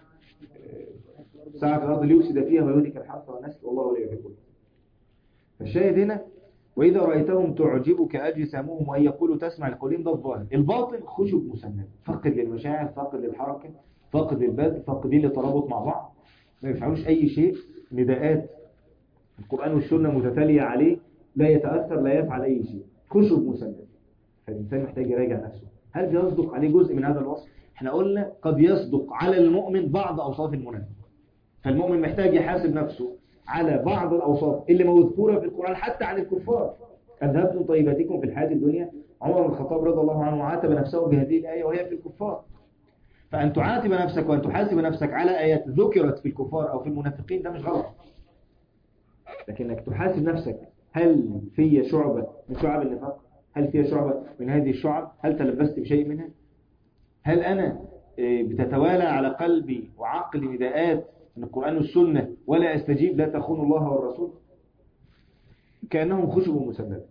سعى في الأرض ليفسد فيها ويهلك الحرث والنسل والله لا يحب المفسدين. فالشاهد هنا: وإذا رأيتهم تعجبك أجسامهم وإن يقولوا تسمع لقولهم. ده الظاهر. الباطن خشب مسند، فقد للمشاعر، فقد للحركة، فقد للبذل، فاقدين للترابط مع بعض، ما يفعلوش أي شيء. نداءات القرآن والسنة متتالية عليه، لا يتأثر، لا يفعل أي شيء، خشب مسند. فالإنسان محتاج يراجع نفسه، هل بيصدق عليه جزء من هذا الوصف؟ احنا قلنا قد يصدق على المؤمن بعض أوصاف المنافق، فالمؤمن محتاج يحاسب نفسه على بعض الأوصاف اللي مذكورة في القرآن حتى عن الكفار. أذهبتم طيباتكم في الحياة الدنيا. عمر بن الخطاب رضي الله عنه عاتب نفسه بهذه الآية وهي في الكفار. فأن تعاتب نفسك وأن تحاسب نفسك على آيات ذكرت في الكفار أو في المنافقين ده مش غلط، لكنك تحاسب نفسك: هل في شعبة من شعب النفاق؟ هل فيها شعبة من هذه الشعب؟ هل تلبست بشيء منها؟ هل أنا بتتوالى على قلبي وعقلي نداءات من القرآن والسنة ولا أستجيب؟ لا تخون الله والرسول. كأنهم خشب مسندة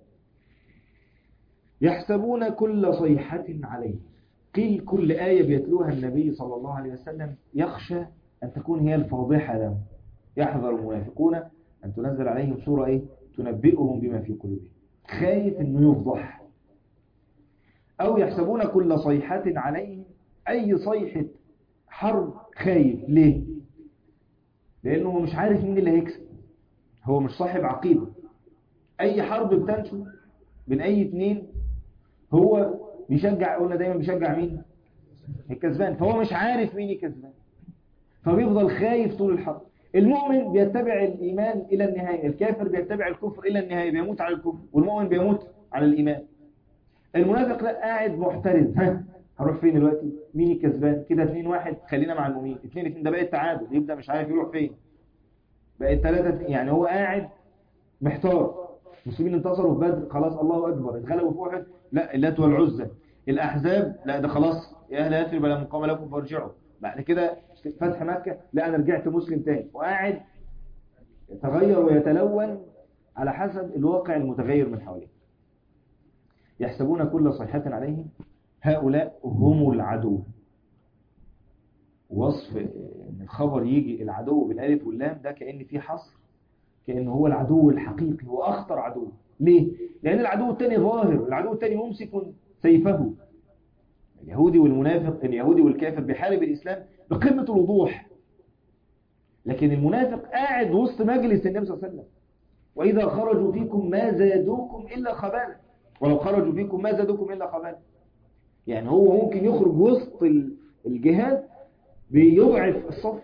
يحسبون كل صيحة عليه. قيل كل آية بيتلوها النبي صلى الله عليه وسلم يخشى أن تكون هي الفاضحة لهم. يحذر المنافقون أن تنزل عليهم سورة إيه؟ تنبئهم بما في قلوبهم. خايف أنه يفضح. أو يحسبون كل صيحة عليهم، أي صيحة حرب خايف. ليه؟ لأنه مش عارف مين اللي هيكسب، هو مش صاحب عقيدة. أي حرب بتنشو بين أي اتنين هو بيشجع، قلنا دايما بيشجع مين؟ الكسبان. فهو مش عارف مين الكسبان، فبيفضل خايف طول الحرب. المؤمن بيتبع الإيمان إلى النهاية، الكافر بيتبع الكفر إلى النهاية، بيموت على الكفر، والمؤمن بيموت على الإيمان. المنافق لا، قاعد محترز، ها هروح فين دلوقتي؟ مين الكسبان؟ كده اتنين واحد، خلينا مع المؤمنين. اتنين اتنين ده بقى التعادل، يبدأ مش عارف يروح فين. بقى ثلاثة، يعني هو قاعد محتار. المسلمين انتصروا في بدر، خلاص الله أكبر. اتغلبوا في أحد، لا اللات والعزى. الأحزاب، لا ده خلاص يا أهل يثرب لا مقام لكم فارجعوا. بعد كده فتح مكة، لا أنا رجعت مسلم تاني. وقاعد يتغير ويتلون على حسب الواقع المتغير من حواليه. يحسبون كل صيحة عليهم، هؤلاء هم العدو. وصف ان الخبر يجي العدو بالالف واللام ده كأن فيه حصر، كأنه هو العدو الحقيقي وأخطر عدو. ليه؟ لأن العدو الثاني ظاهر، العدو الثاني ممسك سيفه. اليهودي والمنافق، اليهودي والكافر بيحارب الإسلام بقمة الوضوح، لكن المنافق قاعد وسط مجلس النبي صلى الله عليه وسلم: وإذا خرجوا فيكم ما زادوكم إلا خبالا، ولو خرجوا فيكم ما زادوكم إلا خبالا. يعني هو ممكن يخرج وسط الجهاد بيضعف الصف.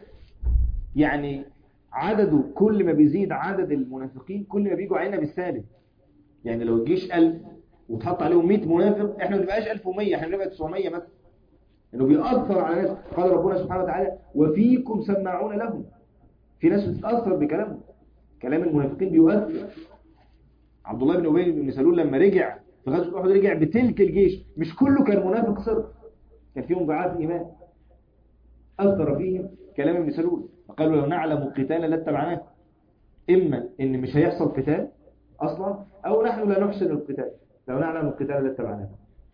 يعني عدده كل ما بيزيد عدد المنافقين كل ما بيجوا علينا بالسالب. يعني لو الجيش ألف وتحط عليهم مئة منافق، احنا ما بنبقاش ألف ومئة، احنا بنبقى تسعمية مثلا. انه بيأثر على ناس. قال ربنا سبحانه وتعالى وفيكم سماعون لهم، في ناس بتتأثر بكلامهم، كلام المنافقين بيؤثر. عبد الله بن أبي بن سلول لما رجع في غزوة أحد رجع بتلك الجيش، مش كله كان منافق صرف، كان فيهم ضعاف إيمان، أثر فيهم كلام ابن سلول. فقالوا لو نعلم قتالا لاتبعناه، إما إن مش هيحصل قتال أصلا، أو نحن لا نحسن القتال، لو نعلم القتال لاتبعناه.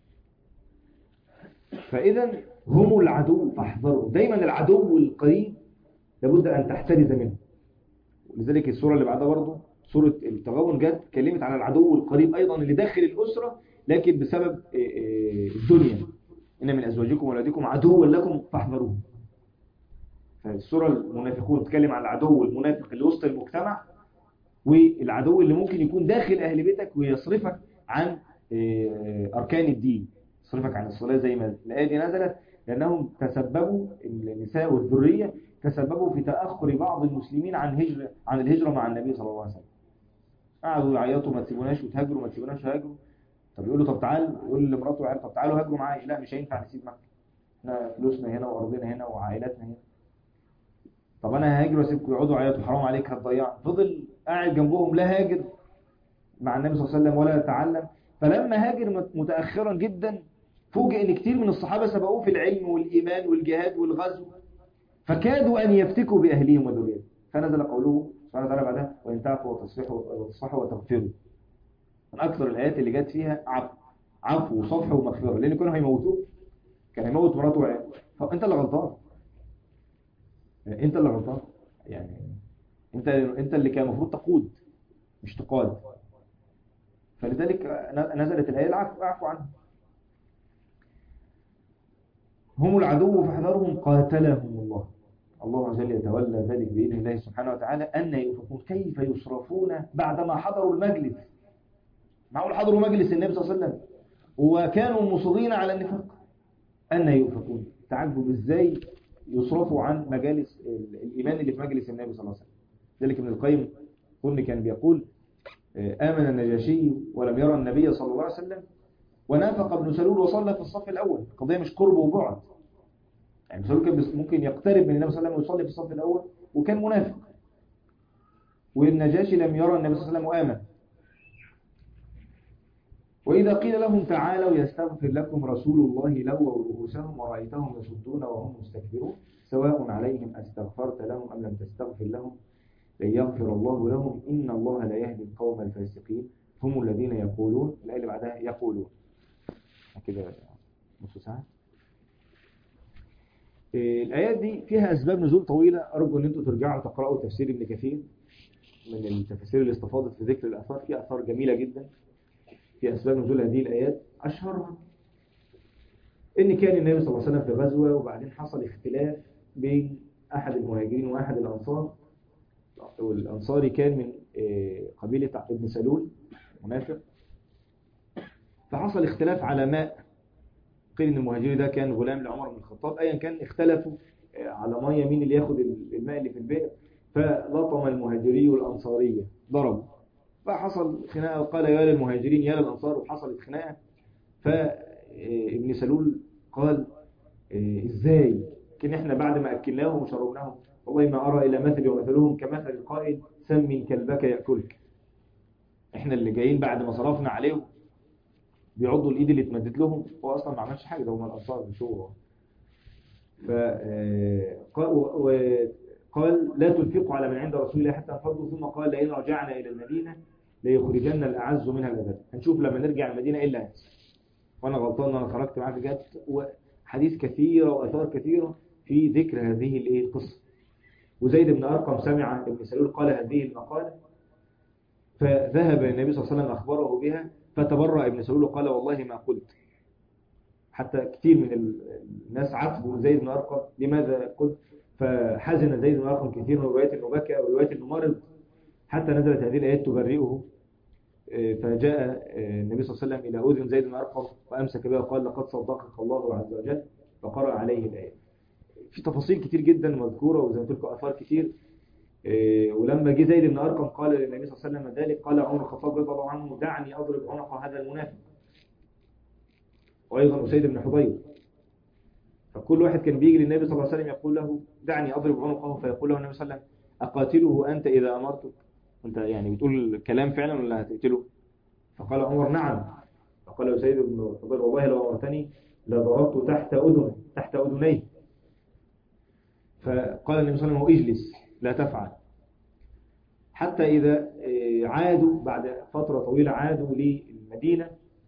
فإذا هم العدو فاحذروا. دايما العدو القريب لابد أن تحترز منه. ولذلك السورة اللي بعدها برضه سورة التغابن جت اتكلمت على العدو القريب أيضا اللي داخل الأسرة، لكن بسبب الدنيا. إن من أزواجكم وأولادكم عدوا لكم فاحذروه. فالسورة المنافقون تتكلم عن العدو المنافق اللي وسط المجتمع، والعدو اللي ممكن يكون داخل أهل بيتك ويصرفك عن أركان الدين، يصرفك عن الصلاة. زي ما الآية دي نزلت لأنهم تسببوا، النساء والذرية تسببوا في تأخر بعض المسلمين عن هجرة عن الهجرة مع النبي صلى الله عليه وسلم. قعدوا يعيطوا ما تسيبوناش وتهاجروا، ما تسيبوناش هاجروا. طب يقولوا طب تعال، يقول لمراته وعيال طب تعالوا هاجروا معايا، لا مش هينفع نسيب مكة، احنا فلوسنا هنا وأرضنا هنا وعائلاتنا هنا. طب انا هاجر واسيبكم، يقعدوا يعيطوا حرام عليك هتضيع. فضل قاعد جنبهم لا هاجر مع النبي صلى الله عليه وسلم ولا يتعلم. فلما هاجر متأخرا جدا فوجئ ان كتير من الصحابة سبقوه في العلم والإيمان والجهاد والغزو، فكادوا أن يفتكوا بأهليهم وذريتهم. فنزل قوله سبحانه وتعالى بعدها وإن تعفوا وتصفحوا وتصفحوا وتغفروا. من أكثر الآيات اللي جت فيها عفو عفو وصفح ومغفرة، لأن كانوا هيموتوه، كان هيموت مراته وعياله. فأنت اللي غلطان، أنت اللي غلطان يعني. أنت أنت اللي كان المفروض تقود مش تقاد. فلذلك نزلت الآية العفو اعفو عنه. هم العدو فاحذرهم قاتلهم الله. الله عز وجل يتولى ذلك بإذن الله سبحانه وتعالى. أن يؤفكون كيف يصرفون بعدما حضروا المجلس. معقول حضروا مجلس النبي صلى الله عليه وسلم وكانوا مصرين على النفاق. أن يؤفكون، تعجب إزاي يصرفوا عن مجالس الإيمان اللي في مجلس النبي صلى الله عليه وسلم. ذلك ابن القيم قلنا كان بيقول آمن النجاشي ولم يرى النبي صلى الله عليه وسلم، ونافق ابن سلول وصلى في الصف الأول. القضية مش قرب وبعد، يعني سلول كان ممكن يقترب من النبي صلى الله عليه وسلم ويصلي في الصف الأول وكان منافق، والنجاشي لم يرى النبي صلى الله عليه وسلم وآمن. وإذا قيل لهم تعالوا يستغفر لكم رسول الله لووا رؤوسهم ورأيتهم يصدون وهم مستكبرون سواء عليهم أستغفرت لهم أم لم تستغفر لهم لن يغفر الله لهم إن الله لا يهدي القوم الفاسقين هم الذين يقولون. الآية اللي بعدها يقولون كده نص ساعة. الآيات دي فيها أسباب نزول طويلة، أرجو أن أنتم ترجعوا تقرأوا تفسير ابن كثير من التفاسير اللي استفاضت في ذكر الآثار. في آثار جميلة جدا في أسباب نزول هذه الآيات. أشهرها إن كان النبي صلى الله عليه وسلم في غزوة وبعدين حصل اختلاف بين أحد المهاجرين وأحد الأنصار. والأنصاري كان من قبيلة ابن سلول منافق، فحصل اختلاف على ماء. قيل إن المهاجري ده كان غلام لعمر بن الخطاب، أيا كان اختلفوا على مية مين اللي ياخد الماء اللي في البئر. فلطم المهاجري والأنصارية ضربوا، فحصل خناقة وقال يا للمهاجرين يا للأنصار، وحصلت خناقة. فابن سلول قال ازاي كن احنا بعد ما أكلناهم وشربناهم والله ما أرى إلا مثل ومثلهم كمثل القائل سمن كلبك يأكلك. احنا اللي جايين بعد ما صرفنا عليهم بيعضوا الإيد اللي اتمدت لهم، هو أصلا ما عملش حاجة، ده هم الأنصار بشوره. فقال لا تنفقوا على من عند رسول الله حتى انفضوا، ثم قال لئن رجعنا إلى المدينة ليخرجن الأعز منها الأذل. هنشوف لما نرجع المدينة إيه اللي هيحصل، وأنا غلطان أن أنا خرجت معاه في جهاد. وحديث كثيرة وآثار كثيرة في ذكر هذه الإيه القصة. وزيد بن أرقم سمع ابن سلول قال هذه المقالة، فذهب النبي صلى الله عليه وسلم أخبره بها، فتبرأ ابن سلول وقال والله ما قلت. حتى كثير من الناس عاتبوا زيد بن أرقم لماذا قلت، فحزن زيد بن أرقم كثير من روايات انه بكى وروايات انه مرض، حتى نزلت هذه الآيات تبرئه. فجاء النبي صلى الله عليه وسلم إلى أذن زيد بن أرقم وأمسك بها وقال لقد صدقك الله عز وجل، فقرأ عليه الآية. في تفاصيل كتير جدا مذكورة وزي ما قلت لكم آثار كتير. إيه، ولما جه زيد بن أرقم قال للنبي صلى الله عليه وسلم ذلك قال عمر الخطاب رضي الله عنه دعني أضرب عنق هذا المنافق. وأيضا أسيد بن حضير. فكل واحد كان بيجي للنبي صلى الله عليه وسلم يقول له دعني أضرب عنقه، فيقول له النبي صلى الله عليه وسلم أقاتله أنت إذا أمرتك؟ أنت يعني بتقول كلام فعلا ولا هتقتله؟ فقال عمر نعم. فقال أسيد بن حضير والله لو أمرتني لضربت تحت أذنه تحت أذنيه. فقال النبي صلى الله عليه وسلم اجلس لا تفعل. حتى إذا عادوا بعد فترة طويلة عادوا للمدينة،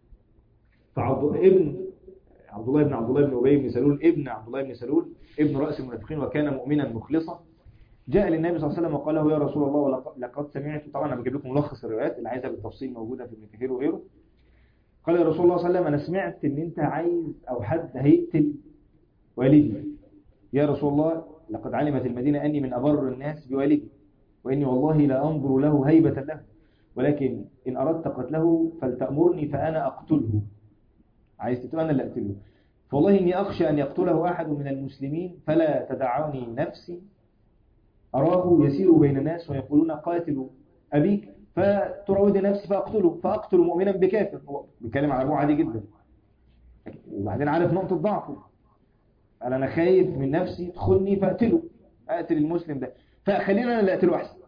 فعبد ابن عبد الله بن عبد الله بن أبي بن سلول ابن عبد الله بن سلول ابن رأس المنافقين وكان مؤمنا مخلصا جاء للنبي صلى الله عليه وسلم وقال له يا رسول الله لقد سمعت. طبعا أنا بجيب لكم ملخص الروايات اللي عايزها بالتفصيل موجودة في ابن كثير وغيره. قال يا رسول الله صلى الله عليه وسلم أنا سمعت إن أنت عايز أو حد هيقتل والدي. يا رسول الله لقد علمت المدينة أني من أبر الناس بوالدي وإني والله لا أنظر له هيبة له، ولكن إن أردت قتله فلتأمرني فأنا أقتله. عايز تقتله أنا اللي أقتله. فوالله إني أخشى أن يقتله أحد من المسلمين فلا تدعوني نفسي أراه يسير بين الناس ويقولون قاتلوا أبيك فتراود نفسي فأقتله فأقتل مؤمنا بكافر. هو بيتكلم على أبوه عادي جدا، وبعدين عارف نقطة ضعفه. قال أنا خايف من نفسي تدخلني فأقتله، أقتل المسلم ده، فخلينا أنا اللي أقتله أحسن.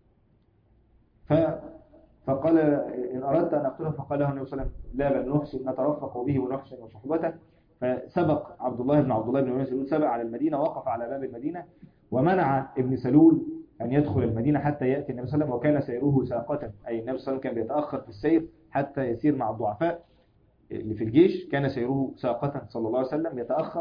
ف... فقال إن أردت أن أقتله فقال له النبي صلى الله عليه وسلم لا بل نحسن نترفق به ونحسن وصحبته. فسبق عبد الله بن عبد الله بن أبي سلول سبق على المدينة وقف على باب المدينة ومنع ابن سلول أن يدخل المدينة حتى يأتي النبي صلى الله عليه وسلم، وكان سيره ساقة أي النبي صلى الله عليه وسلم كان بيتأخر في السير حتى يسير مع الضعفاء اللي في الجيش، كان سيره ساقة صلى الله عليه وسلم يتأخر.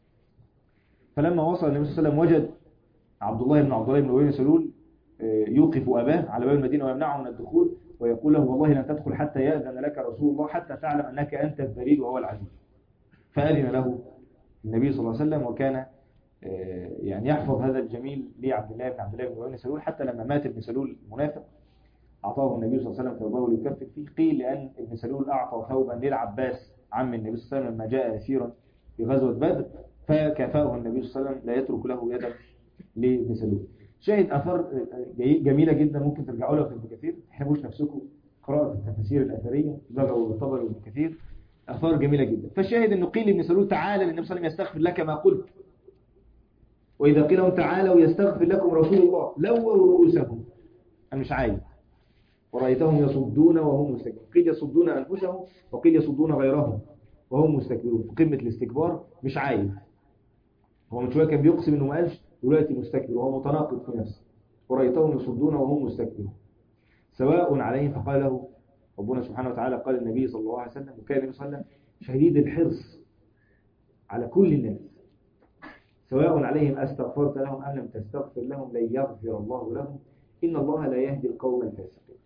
فلما وصل النبي صلى الله عليه وسلم وجد عبد الله بن عبد الله بن أبي سلول يوقف أباه على باب المدينة ويمنعه من الدخول ويقول له والله لن تدخل حتى يأذن لك رسول الله حتى تعلم أنك أنت الذليل وهو العزيز. فأذن له النبي صلى الله عليه وسلم، وكان يعني يحفظ هذا الجميل لعبد الله بن عبد الله بن أبي سلول حتى لما مات ابن سلول المنافق أعطاه النبي صلى الله عليه وسلم ثوبه ليكفن فيه. قيل لأن ابن سلول أعطى ثوبا للعباس عم النبي صلى الله عليه وسلم لما جاء أسيرا في غزوة بدر فكافاه النبي صلى الله عليه وسلم لا يترك له يدا لابن سلول. شاهد أثر جميلة جدا ممكن ترجعوا لها في ابن كثير، تحرموش نفسكم قراءة التفاسير الأثرية بغوا وطبروا ابن كثير، أثار جميلة جدا. فالشاهد أنه قيل لابن سلول تعالى للنبي صلى الله عليه وسلم يستغفر لك ما قلت، وإذا قيل لهم تعالوا يستغفر لكم رسول الله لووا رؤوسهم أنا مش عايز، ورأيتهم يصدون وهم مستكبرون. قيل يصدون أنفسهم وقيل يصدون غيرهم وهم مستكبرون، في قمة الاستكبار مش عايز. هو من شوية كان بيقسم إنه ما قالش دلوقتي مستكبر وهو متناقض في نفسه. ورأيتهم يصدون وهم مستكبرون سواء عليهم. فقال له ربنا سبحانه وتعالى قال النبي صلى الله عليه وسلم وكان النبي صلى الله عليه وسلم شديد الحرص على كل الناس سواء عليهم أستغفرت لهم أم لم تستغفر لهم لن يغفر الله لهم إن الله لا يهدي القوم الفاسقين.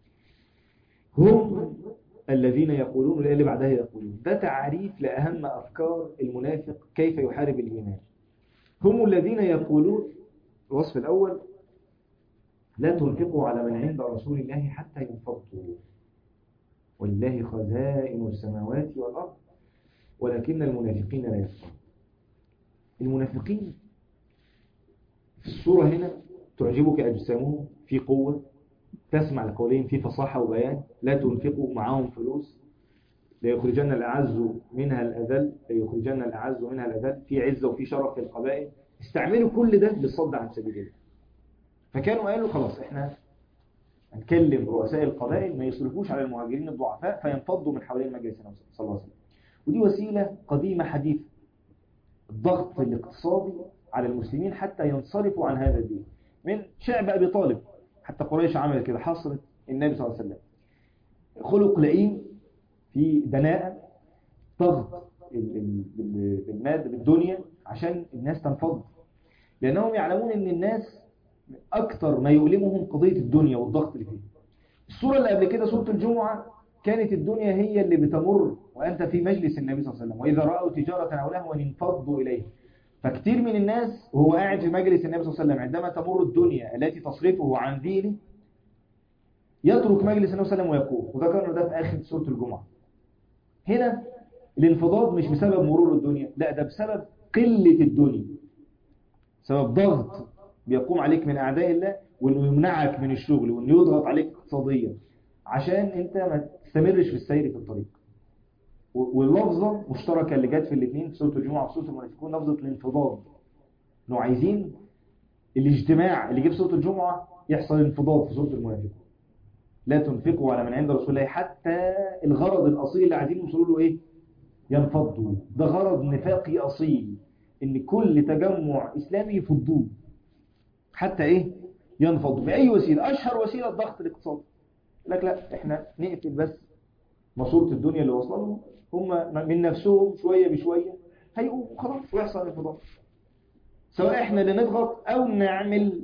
هم الذين يقولون والآية اللي بعدها يقولون، ده تعريف لأهم أفكار المنافق كيف يحارب الإيمان. هم الذين يقولون الوصف الأول لا تنفقوا على من عند رسول الله حتى ينفضوا ولله خزائن السماوات والأرض ولكن المنافقين لا يفقهون. المنافقين في الصورة هنا تعجبك أجسامهم في قوة، تسمع لقولهم في فصاحة وبيان، لا تنفقوا معهم فلوس، لا يخرجن الأعز منها الأذل، لا يخرجن الأعز منها الأذل، في عزة وفي شرف في القبائل. استعملوا كل ده للصد عن سبيل الله. فكانوا قالوا خلاص احنا هنكلم رؤساء القبائل ما يصرفوش على المهاجرين الضعفاء فينفضوا من حوالين مجلس النبي صلى الله عليه وسلم. ودي وسيلة قديمة حديثة، الضغط الاقتصادي على المسلمين حتى ينصرفوا عن هذا الدين. من شعب أبي طالب حتى قريش عملت كده، حصرت النبي صلى الله عليه وسلم. خلق لئيم في دناءة، ضغط بالمادة بالدنيا عشان الناس تنفض، لأنهم يعلمون أن الناس أكثر ما يؤلمهم قضية الدنيا والضغط اللي فيه. السورة اللي قبل كده سورة الجمعة كانت الدنيا هي اللي بتمر وأنت في مجلس النبي صلى الله عليه وسلم، وإذا رأوا تجارة أو لهوا انفضوا إليه. فكتير من الناس وهو قاعد في مجلس النبي صلى الله عليه وسلم عندما تمر الدنيا التي تصرفه عن دينه يترك مجلس النبي صلى الله عليه وسلم ويقوم. وذكرنا ده في آخر سورة الجمعة. هنا الانفضاض مش بسبب مرور الدنيا، لا ده بسبب قلة الدنيا، سبب ضغط بيقوم عليك من أعداء الله، وإنه يمنعك من الشغل، وإنه يضغط عليك اقتصاديا عشان أنت ما تستمرش في السير في الطريق. واللفظة مشتركة اللي جت في الاثنين في سورة الجمعة وفي سورة المنافقون، لفظة الانفضاض، إنه عايزين الاجتماع اللي جه في سورة الجمعة يحصل انفضاض في سورة المنافقون. لا تنفقوا على من عند رسول الله حتى الغرض الأصيل اللي عايزين يوصلوا له إيه؟ ينفضوا. ده غرض نفاقي أصيل، إن كل تجمع إسلامي يفضوه حتى إيه؟ ينفضوا بأي وسيلة. أشهر وسيلة الضغط الاقتصادي. لك لا، إحنا نقفل بس ماسورة الدنيا اللي وصلوا هم من نفسهم شوية بشوية هيقوموا خلاص ويحصل انفضاض، سواء إحنا اللي نضغط أو نعمل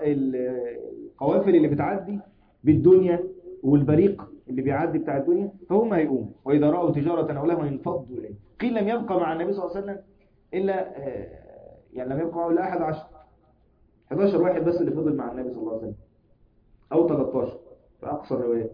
القوافل اللي بتعدي بالدنيا والبريق اللي بيعدي بتاع الدنيا، فهم هيقوموا. وإذا رأوا تجارة أو لهوا ينفضوا إليه. قيل لم يبقى مع النبي صلى الله عليه وسلم إلا يعني لم يبقى إلا أحد عشر حداشر واحد بس اللي فضل مع النبي صلى الله عليه وسلم، أو تلتاشر في أقصى الروايات.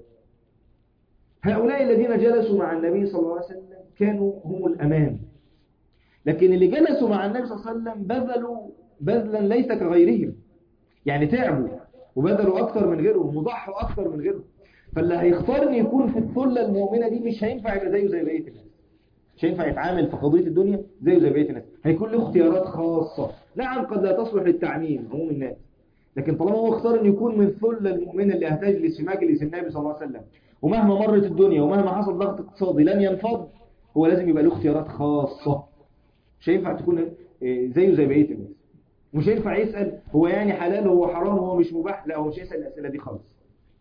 هؤلاء الذين جلسوا مع النبي صلى الله عليه وسلم كانوا هم الأمان، لكن اللي جلسوا مع النبي صلى الله عليه وسلم بذلوا بذلا ليس كغيرهم، يعني تعبوا وبذلوا أكثر من غيرهم وضحوا أكثر من غيرهم. فاللي هيختار ان يكون في الثلة المؤمنة دي مش هينفع يبقى زيه زي بقية الناس، مش هينفع يتعامل في قضية الدنيا زيه زي بقية الناس، هيكون له اختيارات خاصة. نعم قد لا تصلح للتعميم عموم الناس، لكن طالما هو اختار ان يكون من الثلة المؤمنة اللي هتجلس في مجلس النبي صلى الله عليه وسلم، ومهما مرت الدنيا ومهما حصل ضغط اقتصادي لن ينفض، هو لازم يبقى له اختيارات خاصة. مش هينفع تكون زيه زي بقية الناس، مش هينفع يسأل هو يعني حلال هو حرام هو مش مباح، لا، هو مش هيسأل الأسئلة دي خالص.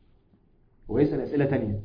هو يسأل أسئلة تانية،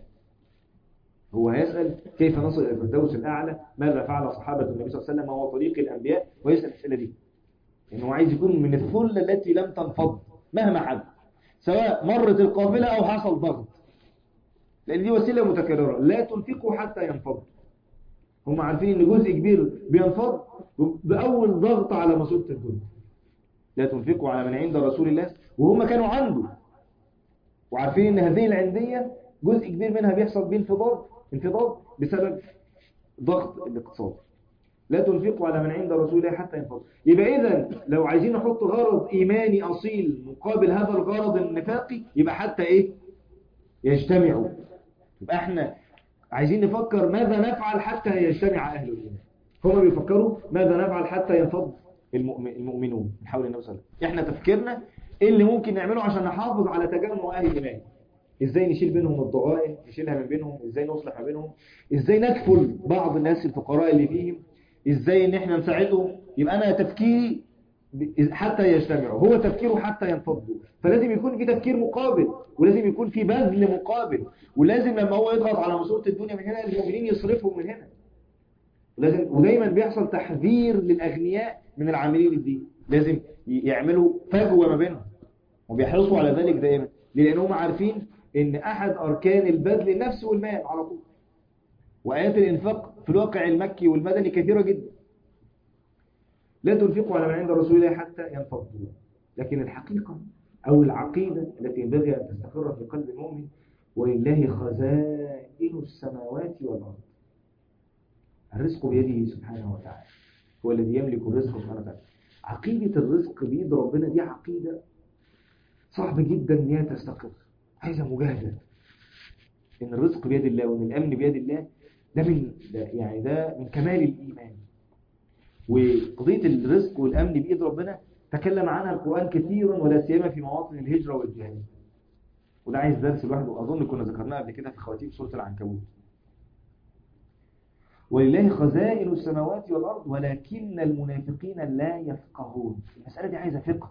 هو يسأل كيف نصل إلى الفردوس الأعلى، ماذا فعل صحابة النبي صلى الله عليه وسلم، ما هو طريق الأنبياء، ويسأل الأسئلة دي إنه يعني عايز يكون من الثلة التي لم تنفض مهما حدث، سواء مرت القافلة أو حصل ضغط، لأن دي وسيلة متكررة. لا تنفقوا حتى ينفض. هم عارفين إن جزء كبير بينفض بأول ضغط على ماسورة الدنيا. لا تنفقوا على من عند رسول الله، وهم كانوا عنده وعارفين ان هذه العندية جزء كبير منها بيحصل بيه انفضاض انفضاض بسبب ضغط الاقتصاد. لا تنفقوا على من عند رسول الله حتى ينفض. يبقى اذا لو عايزين نحط غرض ايماني اصيل مقابل هذا الغرض النفاقي، يبقى حتى ايه؟ يجتمعوا. يبقى احنا عايزين نفكر ماذا نفعل حتى يجتمع اهل الايمان، هم بيفكروا ماذا نفعل حتى ينفض المؤمنون من حول النبي صلى الله عليه وسلم. احنا تفكيرنا ايه اللي ممكن نعمله عشان نحافظ على تجمع اهل الايمان، ازاي نشيل بينهم الضغائن، نشيلها من بينهم، ازاي نصلح ما بينهم، ازاي نكفل بعض الناس الفقراء اللي فيهم، ازاي ان احنا نساعدهم. يبقى انا تفكيري حتى يجتمعوا، هو تفكيره حتى ينفضوا. فلازم يكون في تفكير مقابل، ولازم يكون في بذل مقابل، ولازم لما هو يضغط على ماسورة الدنيا من هنا المؤمنين يصرفهم من هنا. لازم، ودايما بيحصل تحذير للاغنياء من العاملين الدين، لازم يعملوا فجوة ما بينهم، وبيحرصوا على ذلك دائما، لأنهم عارفين ان احد اركان البذل النفس والمال على طول. وآيات الانفاق في الواقع المكي والمدني كثيرة جدا. لا تنفقوا على من عند رسول الله حتى ينفضوا. لكن الحقيقة أو العقيدة التي ينبغي أن تستقر في قلب المؤمن: ولله خزائن السماوات والأرض. الرزق بيده سبحانه وتعالى، هو الذي يملك الرزق سبحانه وتعالى. عقيدة الرزق بيد ربنا دي عقيدة صعب جدا ان هي تستقر، عايزة مجاهدة. ان الرزق بيد الله وان الامن بيد الله، ده من ده يعني ده من كمال الايمان. وقضية الرزق والامن بيد ربنا تكلم عنها القرآن كثيرا، ولا سيما في مواطن الهجرة والجهاد، وده عايز درس لوحده، واظن كنا ذكرناه قبل كده في خواتيم سورة العنكبوت. ولله خزائن السماوات والارض ولكن المنافقين لا يفقهون. المسألة دي عايزة فقه.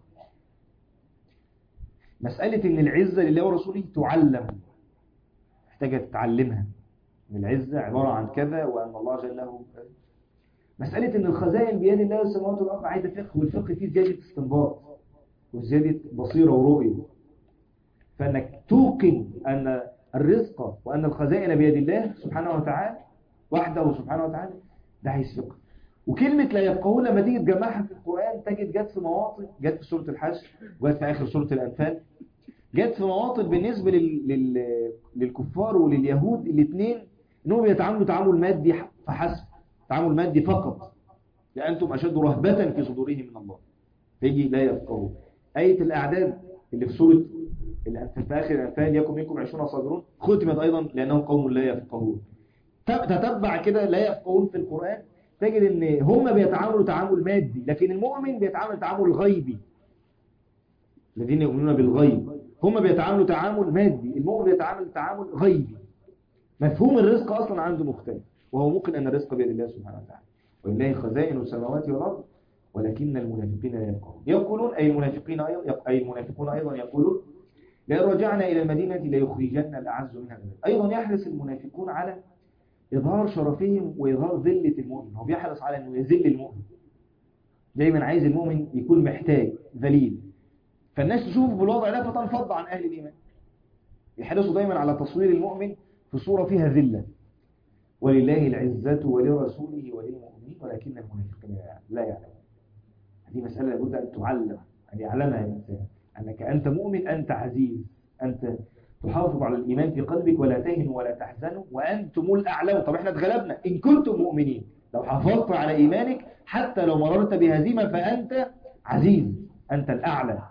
مسألة ان العزة لله ورسوله تعلم، محتاجة تتعلمها. ان العزة عبارة عن كذا، وان الله جل له. مسألة ان الخزائن بيد الله والسماوات والارض عايزة فقه، والفقه فيه زيادة استنباط وزيادة بصيرة ورؤية. فانك توقن ان الرزق وان الخزائن بيد الله سبحانه وتعالى وحده سبحانه وتعالى، ده عايز فقه. وكلمة لا يفقهون لما تيجي تجمعها في القرآن تجد جت في مواطن، جت في سورة الحشر وجت في آخر سورة الأنفال، جت في مواطن بالنسبة لل... لل... للكفار ولليهود الاثنين انهم يتعاملوا تعامل مادي فحسب، تعامل مادي فقط، لأنتم أشد رهبة في صدورهم من الله. فيجي لا يفقهون. آية الأعداد اللي في سورة الأنفال في آخر الأنفال يكن منكم عشرون صابرون ختمت أيضا لأنهم قوم لا يفقهون. تتبع كده لا يفقهون في القرآن تجد ان هم بيتعاملوا تعامل مادي، لكن المؤمن بيتعامل تعامل غيبي. الذين يؤمنون بالغيب هم بيتعاملوا تعامل مادي، المؤمن بيتعامل تعامل غيبي. مفهوم الرزق اصلا عنده مختلف، وهو ممكن ان الرزق بيد الله سبحانه وتعالى. ولله خزائن السماوات والارض ولكن المنافقين لا يفقهون. يقولون اي المنافقين ايضا اي المنافقون ايضا يقولون لئن رجعنا الى المدينه ليخرجن الاعز منها الأذل. ايضا يحرص المنافقون على إظهار شرفهم وإظهار ذلة المؤمن. هو بيحرص على أنه يذل المؤمن، دايما عايز المؤمن يكون محتاج ذليل، فالناس تشوفه بالوضع ده فتنفض عن أهل الإيمان. يحرصوا دايما على تصوير المؤمن في صورة فيها ذلة. ولله العزة ولرسوله وللمؤمنين ولكن المنافقين لا يعلمون. هذه مسألة لابد أن تعلم، أن يعلمها الإنسان، أنك أنت مؤمن، أنت عزيز، أنت تحافظ على الإيمان في قلبك، ولا تهنوا ولا تحزنوا وأنتم الأعلون. طب احنا اتغلبنا إن كنتم مؤمنين. لو حافظت على إيمانك حتى لو مررت بهزيمة فأنت عزيز، أنت الأعلى.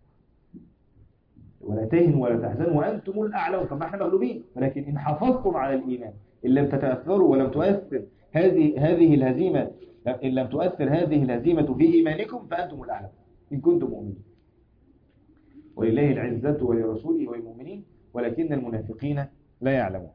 ولا تهنوا ولا تحزنوا وأنتم الأعلون. طب احنا مغلوبين، ولكن إن حافظتم على الإيمان، إن لم تتأثروا ولم تؤثر هذه هذه الهزيمة، إن لم تؤثر هذه الهزيمة في إيمانكم فأنتم الأعلون إن كنتم مؤمنين. ولله العزة ولرسوله وللمؤمنين ولكن المنافقين لا يعلمون.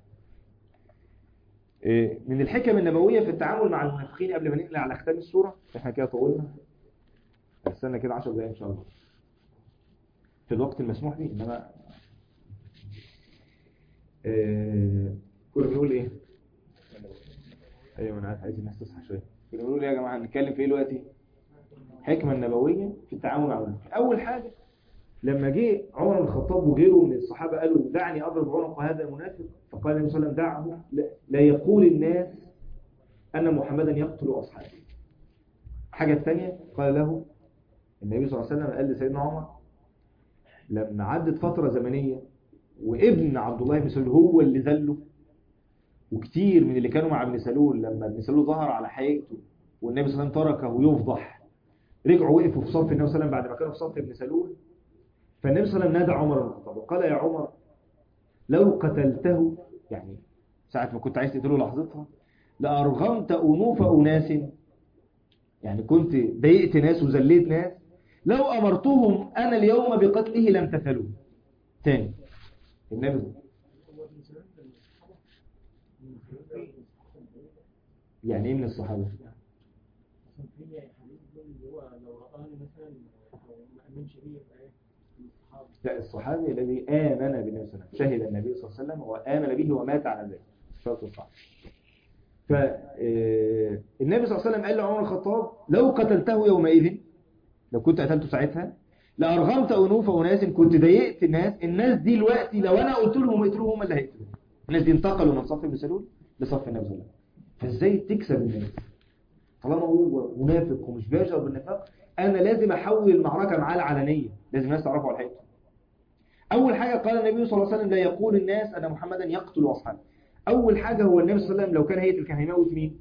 من الحكم النبوية في التعامل مع المنافقين قبل ما نقلع على ختام السورة، احنا كده طولنا، استنى كده عشر دقايق ان شاء الله في الوقت المسموح به. انما اه كنا بنقول ايه؟ ايوه انا عارف، عايز الناس تصحى شويه. كنا بنقول ايه يا جماعه؟ هنتكلم في ايه دلوقتي؟ الحكمة النبوية في التعامل مع المنافقين. اول حاجة لما جه عمر بن الخطاب وغيره من الصحابة قالوا دعني أضرب عنق هذا المنافق، فقال النبي صلى الله عليه وسلم دعه لا يقول الناس أن محمدا يقتل أصحابه. الحاجة الثانية قال له النبي صلى الله عليه وسلم، قال لسيدنا عمر لما عدت فترة زمنية وابن عبد الله بن سلول هو اللي ذله، وكتير من اللي كانوا مع ابن سلول لما ابن سلول ظهر على حقيقته والنبي صلى الله عليه وسلم تركه يفضح، رجعوا وقفوا في صف النبي صلى الله عليه وسلم بعد ما كانوا في صف ابن سلول. فالنبي صلى الله عليه وسلم نادى عمر بن الخطاب وقال يا عمر لو قتلته، يعني ساعة ما كنت عايز تقتله لحظتها، لأرغمت أنوف أناس، يعني كنت ضايقت ناس وذليت ناس، لو أمرتهم أنا اليوم بقتله لم تفعلوا. تاني النبي يعني ايه من الصحابة؟ لا، الصحابي الذي آمن بالنبي صلى الله عليه وسلم، شهد النبي صلى الله عليه وسلم وآمن به ومات على ذلك، شرط الصحابي. فالنبي صلى الله عليه وسلم قال لعمر الخطاب لو قتلته يومئذ، لو كنت قتلته ساعتها، لأرغمت أنوف أناس، كنت ضايقت الناس. الناس دي دلوقتي لو أنا قلت لهم اقتلوهم هم اللي هيقتلوهم. الناس دي انتقلوا من صف ابن سلول لصف النبي صلى الله عليه وسلم. فازاي تكسب الناس طالما هو منافق ومش بيشعر بالنفاق؟ أنا لازم أحول المعركة معاه العلنية، لازم الناس تعرفوا على الحقيقة. أول حاجة قال النبي صلى الله عليه وسلم لا يقول الناس أن محمدا يقتل أصحابه. أول حاجة هو النبي صلى الله عليه وسلم لو كان هيقتل كان هيموت مين؟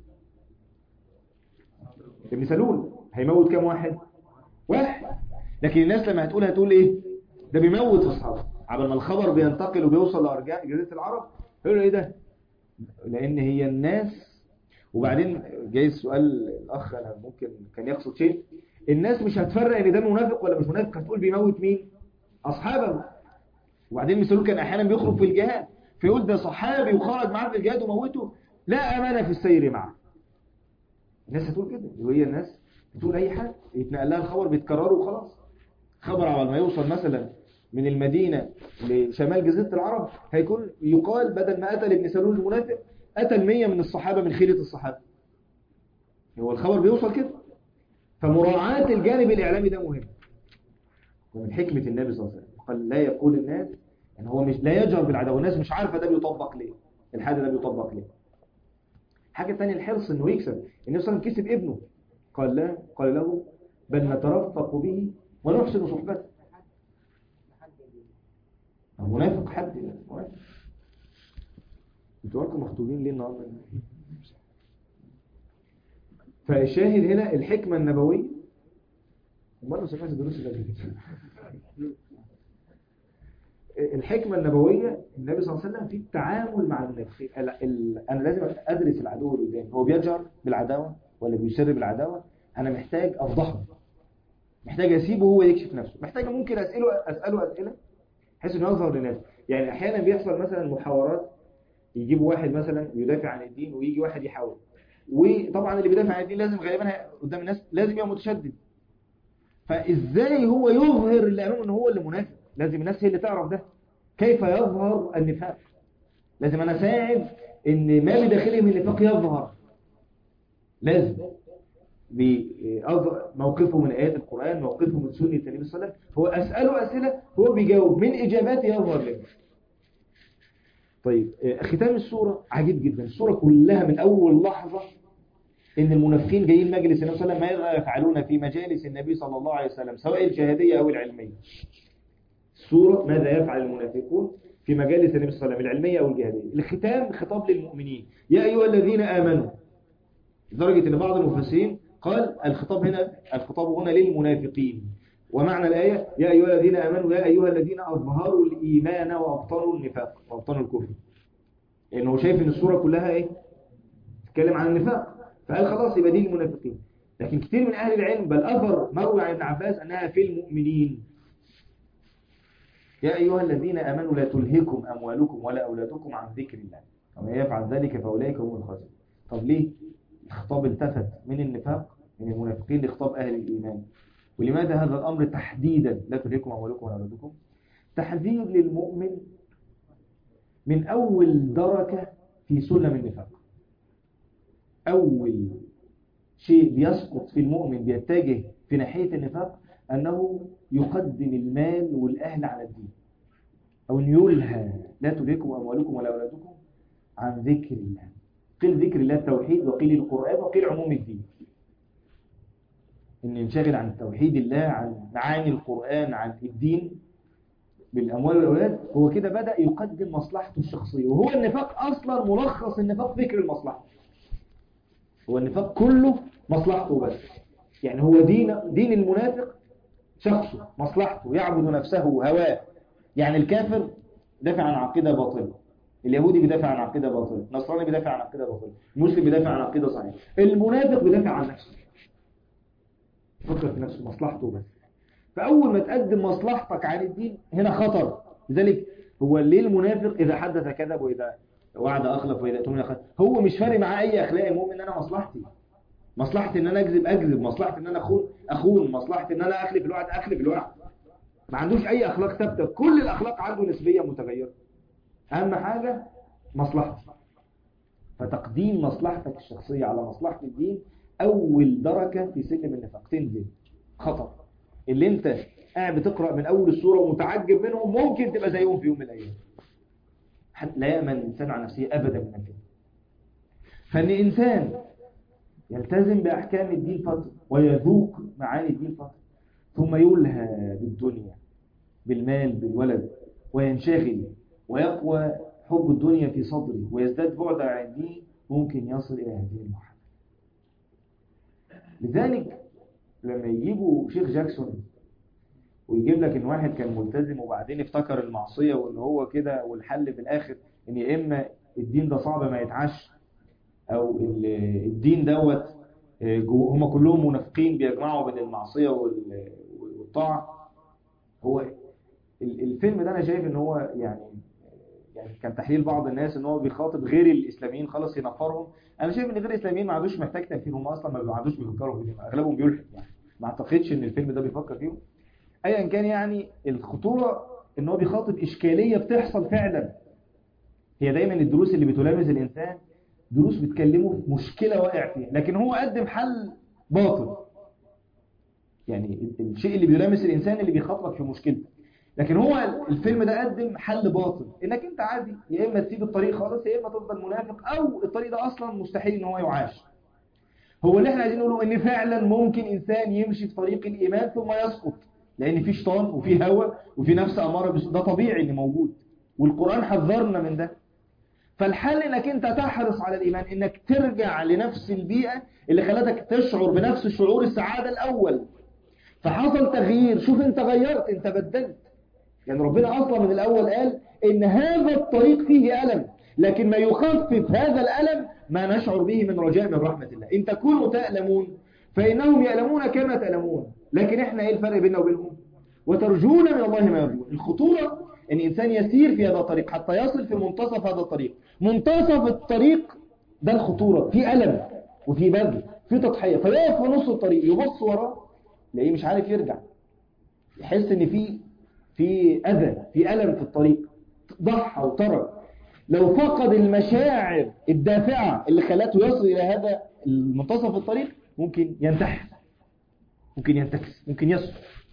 ابن سلول. هيموت كام واحد؟ واحد. لكن الناس لما هتقول هتقول إيه؟ ده بيموت أصحابه. عبر ما الخبر بينتقل وبيوصل لأرجاء جزيرة العرب يقولوا إيه ده؟ لأن هي الناس. وبعدين جاي السؤال الأخ أنا ممكن كان يقصد شيء، الناس مش هتفرق إن ده منافق ولا مش منافق، هتقول بيموت مين؟ أصحابه. وبعدين مثلول كان أحيانا بيخرج في الجهاد فيقول ده صحابي وخرج معاه في الجهاد وموته لا أمانة في السير معه. الناس هتقول كده، وهي الناس بتقول أي حاجة يتنقل لها الخبر بيتكرره وخلاص. خبر على ما يوصل مثلا من المدينة لشمال جزيرة العرب هيكون يقال بدل ما قتل ابن سلول المنافق قتل مية من الصحابة من خيرة الصحابة. هو الخبر بيوصل كده. فمراعاة الجانب الإعلامي ده مهم، ومن حكمة النبي صلى الله عليه وسلم قال لا يقول الناس، يعني هو مش لا يجهر بالعداوة، الناس مش عارفة ده بيطبق ليه، الحادث ده بيطبق ليه. حاجة تانية الحرص انه يكسب. النبي صلى الله عليه وسلم كسب ابنه، قال لا قال له بل نترفق به ونحسن صحبته. المنافق حد منافق. انتوا انتوا مخطوبين ليه النهارده؟ فالشاهد هنا الحكمة النبوية مرة سمعت دروس ده. الحكمة النبوية النبي صلى الله عليه وسلم في التعامل مع المنافقين. أنا لازم أدرس العدو اللي قدامي، هو بيجهر بالعداوة ولا بيسر بالعداوة؟ أنا محتاج أفضحه، محتاج أسيبه هو يكشف نفسه، محتاج ممكن أسأله أسأله أسئلة بحيث إنه يظهر للناس. يعني أحيانا بيحصل مثلا محاورات، يجيبوا واحد مثلا يدافع عن الدين ويجي واحد يحاول، وطبعا اللي بيدافع عن الدين لازم غالبا قدام الناس لازم يبقى متشدد، فإزاي هو يظهر اللي أمامه إن هو اللي منافق؟ لازم الناس هي اللي تعرف ده. كيف يظهر النفاق؟ لازم أنا أساعد إن ما بداخلهم النفاق يظهر. لازم موقفه من آيات القرآن، موقفه من سنة النبي صلى الله عليه وسلم، هو أسأله أسئلة هو بيجاوب، من إجاباته يظهر لنا. طيب ختام السورة عجيب جدا. السورة كلها من أول لحظة إن المنافقين جايين مجلس النبي صلى الله عليه وسلم، ماذا يفعلون في مجالس النبي صلى الله عليه وسلم سواء الجهادية أو العلمية. السورة ماذا يفعل المنافقون في مجالس النبي صلى الله عليه وسلم العلمية أو الجهادية. الختام خطاب للمؤمنين، يا أيها الذين آمنوا، لدرجة أن بعض المفسرين قال الخطاب هنا الخطاب هنا للمنافقين، ومعنى الآية يا أيها الذين آمنوا يا أيها الذين أظهروا الإيمان وأبطنوا النفاق وأبطنوا الكفر، لأنه يعني شايف أن السورة كلها إيه؟ تتكلم عن النفاق، فقال خلاص يبقى دي المنافقين. لكن كثير من أهل العلم بل أثر مروي عن ابن عباس أنها في المؤمنين، يا أيها الذين آمنوا لا تلهكم أموالكم ولا أولادكم عن ذكر الله ومن يفعل ذلك فأولئك هم الخاسرون. طب ليه الخطاب التفت من النفاق من المنافقين لخطاب أهل الإيمان؟ ولماذا هذا الأمر تحديدا لا تلهكم أموالكم ولا أولادكم؟ تحذير للمؤمن من أول دركة في سلم النفاق. أول شيء بيسقط في المؤمن بيتجه في ناحية النفاق أنه يقدم المال والأهل على الدين، أو أن يلهى لا تلهكم أموالكم ولا أولادكم عن ذكر الله. قيل ذكر الله التوحيد، وقيل القرآن، وقيل عموم الدين. أن ينشغل عن توحيد الله، عن معاني القرآن، عن الدين بالأموال والأولاد، هو كده بدأ يقدم مصلحته الشخصية. وهو النفاق أصلا ملخص النفاق ذكر المصلحة. هو النفاق كله مصلحته بس. يعني هو دين دين المنافق شخصه، مصلحته، يعبد نفسه هواه. يعني الكافر دافع عن عقيدة باطلة، اليهودي بيدافع عن عقيدة باطلة، النصراني بيدافع عن عقيدة باطلة، المسلم بيدافع عن عقيدة صحيحة، المنافق بيدافع عن نفسه، فكر في نفسه، مصلحته بس. فأول ما تقدم مصلحتك عن الدين هنا خطر. لذلك هو ليه المنافق إذا حدث كذب وإذا وعد أخلف وإذا اؤتمن خان؟ هو مش فارق معاه أي أخلاق. المؤمن إن أنا مصلحتي مصلحتي إن أنا أكذب أكذب، مصلحتي إن أنا أخون أخون، مصلحتي إن أنا أخلف الوعد أخلف الوعد. ما عندوش أي أخلاق ثابتة، كل الأخلاق عنده نسبية متغيرة. أهم حاجة مصلحتي. فتقديم مصلحتك الشخصية على مصلحة الدين أول دركة في سلم النفاق، تنزل خطر. اللي انت قاعد بتقرأ من أول السورة ومتعجب منهم ممكن تبقى زيهم في يوم من الأيام. لا يأمن الإنسان عن نفسه أبدا من الفتن. فإن إنسان يلتزم بأحكام الدين فترة ويذوق معاني الدين فترة، ثم يلهى بالدنيا بالمال بالولد وينشغل ويقوى حب الدنيا في صدره ويزداد بعد عن الدين، ممكن يصل إلى هذه المرحلة. لذلك لما يجيبوا شيخ جاكسون ويجيب لك ان واحد كان ملتزم وبعدين افتكر المعصية وان هو كده، والحل في الاخر ان يا اما الدين ده صعب ما يتعش، او الدين دوت هم كلهم منافقين بيجمعوا بين المعصية والطاعة. هو الفيلم ده انا شايف ان هو يعني يعني كان تحليل بعض الناس ان هو بيخاطب غير الاسلاميين خلاص ينفرهم. انا شايف ان غير الاسلاميين ما عندوش محتاج تفكير، هم اصلا ما عندوش بيفكروا فيه، اغلبهم بيلحد يعني. ما اعتقدش ان الفيلم ده بيفكر فيهم ايا كان. يعني الخطورة ان هو بيخاطب اشكالية بتحصل فعلا. هي دايما الدروس اللي بتلامس الانسان دروس بتكلمه في مشكلة واقع فيها، لكن هو قدم حل باطل. يعني الشيء اللي بيلامس الانسان اللي بيخاطبك في مشكلته، لكن هو الفيلم ده قدم حل باطل، انك انت عادي يا اما تسيب الطريق خالص يا اما تفضل منافق، او الطريق ده اصلا مستحيل ان هو يعاش. هو اللي احنا عايزين نقوله ان فعلا ممكن انسان يمشي في طريق الايمان ثم يسقط، لان في شيطان وفي هوى وفي نفس اماره بس، ده طبيعي اللي موجود، والقران حذرنا من ده. فالحل انك انت تحرص على الايمان، انك ترجع لنفس البيئه اللي خلتك تشعر بنفس شعور السعاده الاول. فحصل تغيير. شوف انت غيرت، انت بدلت. يعني ربنا اصلا من الاول قال ان هذا الطريق فيه ألم، لكن ما يخفف هذا الألم ما نشعر به من رجاء من رحمة الله. ان تكونوا تألمون فإنهم يألمون كما تألمون، لكن احنا ايه الفرق بيننا وبينهم؟ وترجون من الله ما يرجون. الخطورة ان انسان يسير في هذا الطريق حتى يصل في منتصف هذا الطريق. منتصف الطريق ده الخطورة، في ألم وفي بذل في تضحية، فيقف في نص الطريق يبص وراه تلاقيه مش عارف يرجع، يحس ان في في أذى، في ألم في الطريق، ضحى وترك. لو فقد المشاعر الدافعة اللي خلاته يصل إلى هذا المنتصف الطريق ممكن ينتحر، ممكن ينتكس، ممكن يسقط،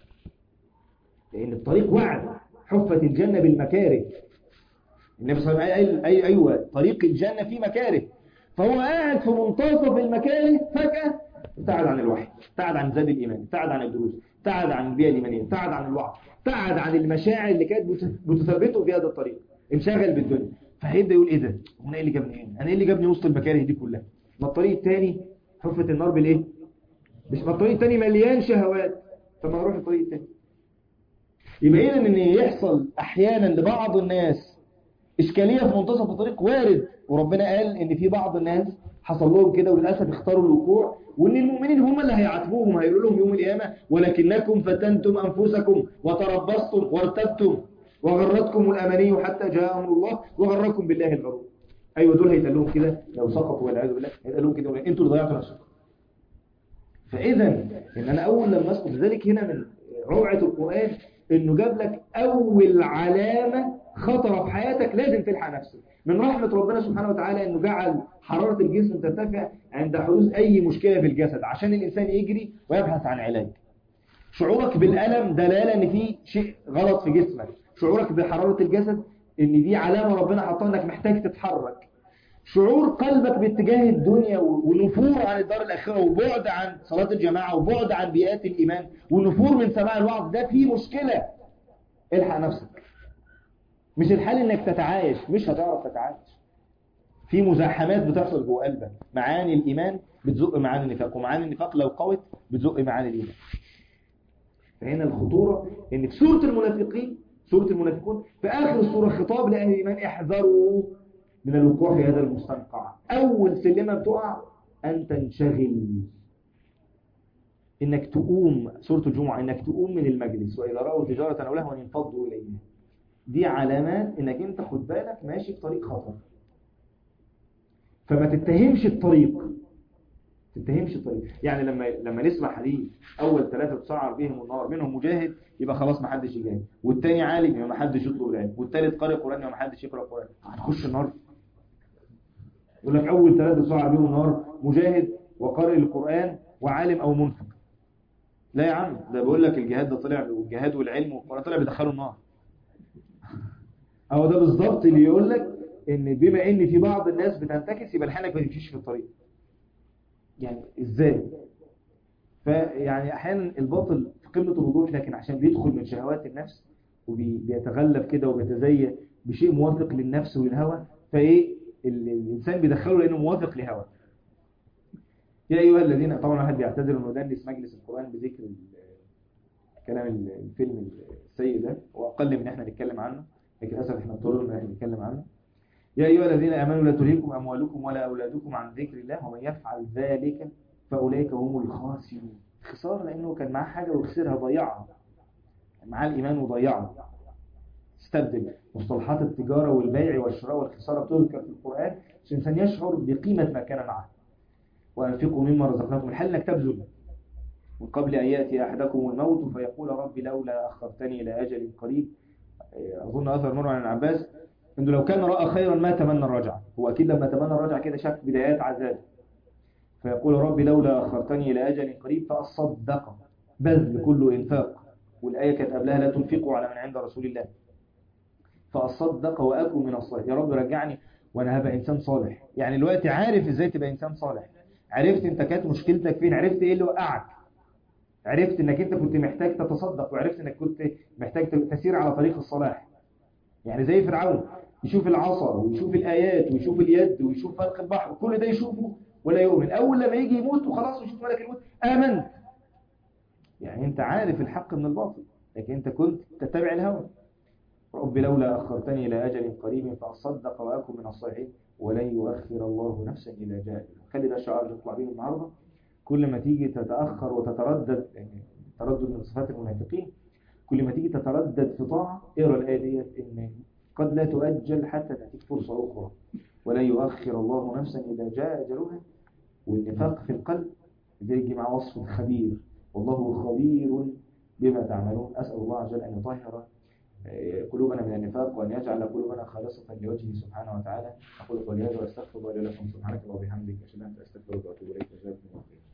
لأن الطريق وعد. حفت الجنة بالمكاره. النبي صلى الله عليه وسلم قال أي أيوة طريق الجنة فيه مكاره. فهو قاعد في منتصف المكاره فجأة ابتعد عن الوحي، ابتعد عن زاد الإيمان، ابتعد عن الدروس، ابتعد عن البيئة الإيمانية، ابتعد عن الوعظ، ابتعد عن المشاعر اللي كانت بتثبته في هذا الطريق، انشغل بالدنيا. فهيبدأ يقول ايه ده؟ انا ايه اللي جابني هنا؟ انا ايه اللي جابني وسط المكاره دي كلها؟ ما الطريق الثاني حفت النار بالايه؟ مش ما الطريق الثاني مليان شهوات، فما نروح الطريق الثاني. يبقى اذا ان يحصل احيانا لبعض الناس اشكاليه في منتصف الطريق وارد، وربنا قال ان في بعض الناس حصل لهم كده وللاسف اختاروا الوقوع، وان المؤمنين هم اللي هيعاتبوهم، هيقولوا لهم يوم القيامه ولكنكم فتنتم انفسكم وتربصتم وارتبتم وغرتكم الاماني حتى جاء امر الله وغركم بالله الغرور. ايوه دول هيتقال لهم كده لو سقطوا والعياذ بالله، هيتقال لهم كده انتوا اللي ضيعتوا نفسكم. فاذا ان انا اول لما اسقط، لذلك هنا من روعه القران انه جاب لك اول علامه خطره في حياتك لازم تلحق نفسك. من رحمه ربنا سبحانه وتعالى انه جعل حراره الجسم ترتفع عند حدوث اي مشكله في الجسد عشان الانسان يجري ويبحث عن علاج. شعورك بالالم دلاله ان في شيء غلط في جسمك، شعورك بحراره الجسد ان دي علامه ربنا حطها انك محتاج تتحرك. شعور قلبك باتجاه الدنيا ونفور عن الدار الآخرة وبعد عن صلاة الجماعة وبعد عن بيئات الإيمان ونفور من سماع الوعظ، ده فيه مشكلة. الحق نفسك. مش الحال انك تتعايش، مش هتعرف تتعايش. في مزاحمات بتحصل جوه قلبك، معاني الإيمان بتزق معاني النفاق، ومعاني النفاق لو قوت بتزق معاني الإيمان. فهنا الخطورة ان في سورة المنافقين، سورة المنافقون في آخر السورة خطاب لأهل الإيمان احذروا من الوقوع في هذا المستنقع. أول سلمة بتقع أن تنشغل، إنك تقوم. سورة الجمعة إنك تقوم من المجلس وإذا رأوا تجارة أو لهوا انفضوا إليها. دي علامات إنك أنت خد بالك ماشي في طريق خطر. فما تتهمش الطريق، تتهمش الطريق. يعني لما لما نسمع حديث أول ثلاثة تسعر بهم النار منهم مجاهد يبقى خلاص ما حدش يجاهد، والتاني عالم يبقى ما حدش يطلب العلم، والتالت قارئ قرآن يبقى ما حدش يقرأ قرآن. هتخش النار. يقول لك أول ثلاثة تسعر بهم النار مجاهد وقارئ القرآن وعالم أو منفق. لا يا عم، ده بيقول لك الجهاد ده طلع، والجهاد والعلم والقرآن طلع بيدخلوا النار. أو ده بالظبط اللي يقول لك إن بما إن في بعض الناس بتنتكس يبقى لحالك ما تمشيش في الطريق. يعني إزاي؟ فيعني أحيانا الباطل في قمة الوضوح، لكن عشان بيدخل من شهوات النفس وبيتغلب كده وبيتزين بشيء موافق للنفس والهوى، فإيه الإنسان بيدخله لأنه موافق لهوى. يا أيها الذين، طبعا واحد بيعتذر إنه دنس مجلس القرآن بذكر كلام الفيلم السيء ده، وأقل من إحنا نتكلم عنه، لكن للأسف إحنا اضطررنا إن إحنا نتكلم عنه. يا أيها الذين آمنوا لا تلهكم أموالكم ولا أولادكم عن ذكر الله ومن يفعل ذلك فأولئك هم الخاسرون. خسار لأنه كان معاه حاجة وخسرها، ضيعها. معاه الإيمان وضيعها. استبدل. مصطلحات التجارة والبيع والشراء والخسارة بتذكر في القرآن عشان الإنسان يشعر بقيمة ما كان معه. وأنفقوا مما رزقناكم، الحل إنك تبذل من قبل أن يأتي أحدكم الموت فيقول ربي لولا أخرتني إلى أجل قريب. أظن أثر مروي عن العباس إنه لو كان رأى خيرا ما تمنى الرجعة. هو أكيد لما تمنى الرجعة كده شاف بدايات عذاب، فيقول ربي لولا أخرتني إلى أجل قريب فأصدق. بذل كله إنفاق، والآية كانت قبلها لا تنفقوا على من عند رسول الله. فأصدق وأكون من الصالحين. يا رب رجعني وأنا هبقى إنسان صالح. يعني الوقت عارف إزاي تبقى إنسان صالح، عرفت أنت كانت مشكلتك فين، عرفت إيه اللي وقعك، عرفت أنك أنت كنت محتاج تتصدق، وعرفت أنك كنت محتاج تسير على طريق الصلاح. يعني زي فرعون يشوف العصا ويشوف الآيات ويشوف اليد ويشوف فرق البحر، كل ده يشوفه ولا يؤمن. أول لما يجي يموت وخلاص ويشوف ملك الموت آمنت. يعني أنت عارف الحق من الباطل، لكن أنت كنت تتبع الهوى. رب لولا أخرتني إلى أجل قريب فأصدق وأكن من الصالحين ولن يؤخر الله نفسا إذا جاء أجلها. خلي ده شعار نطلع بيه النهارده. كل ما تيجي تتأخر وتتردد، يعني تردد من صفات المنافقين، كل ما تيجي تتردد في طاعة اقرا الآية ديت إن قد لا تؤجل حتى تأتيك فرصة أخرى، ولن يؤخر الله نفسا إذا جاء أجلها. والنفاق في القلب زي يجي مع وصف الخبير، والله خبير بما تعملون. أسأل الله عز وجل أن يطهر قلوبنا من النفاق، وأن يجعل قلوبنا خالصة لوجهه سبحانه وتعالى. أقول قولي هذا وأستغفر الله لي ولكم. سبحانك اللهم وبحمدك، أشهد أن لا إله إلا أنت، أستغفرك وأتوب إليك. جزاكم الله خيرا.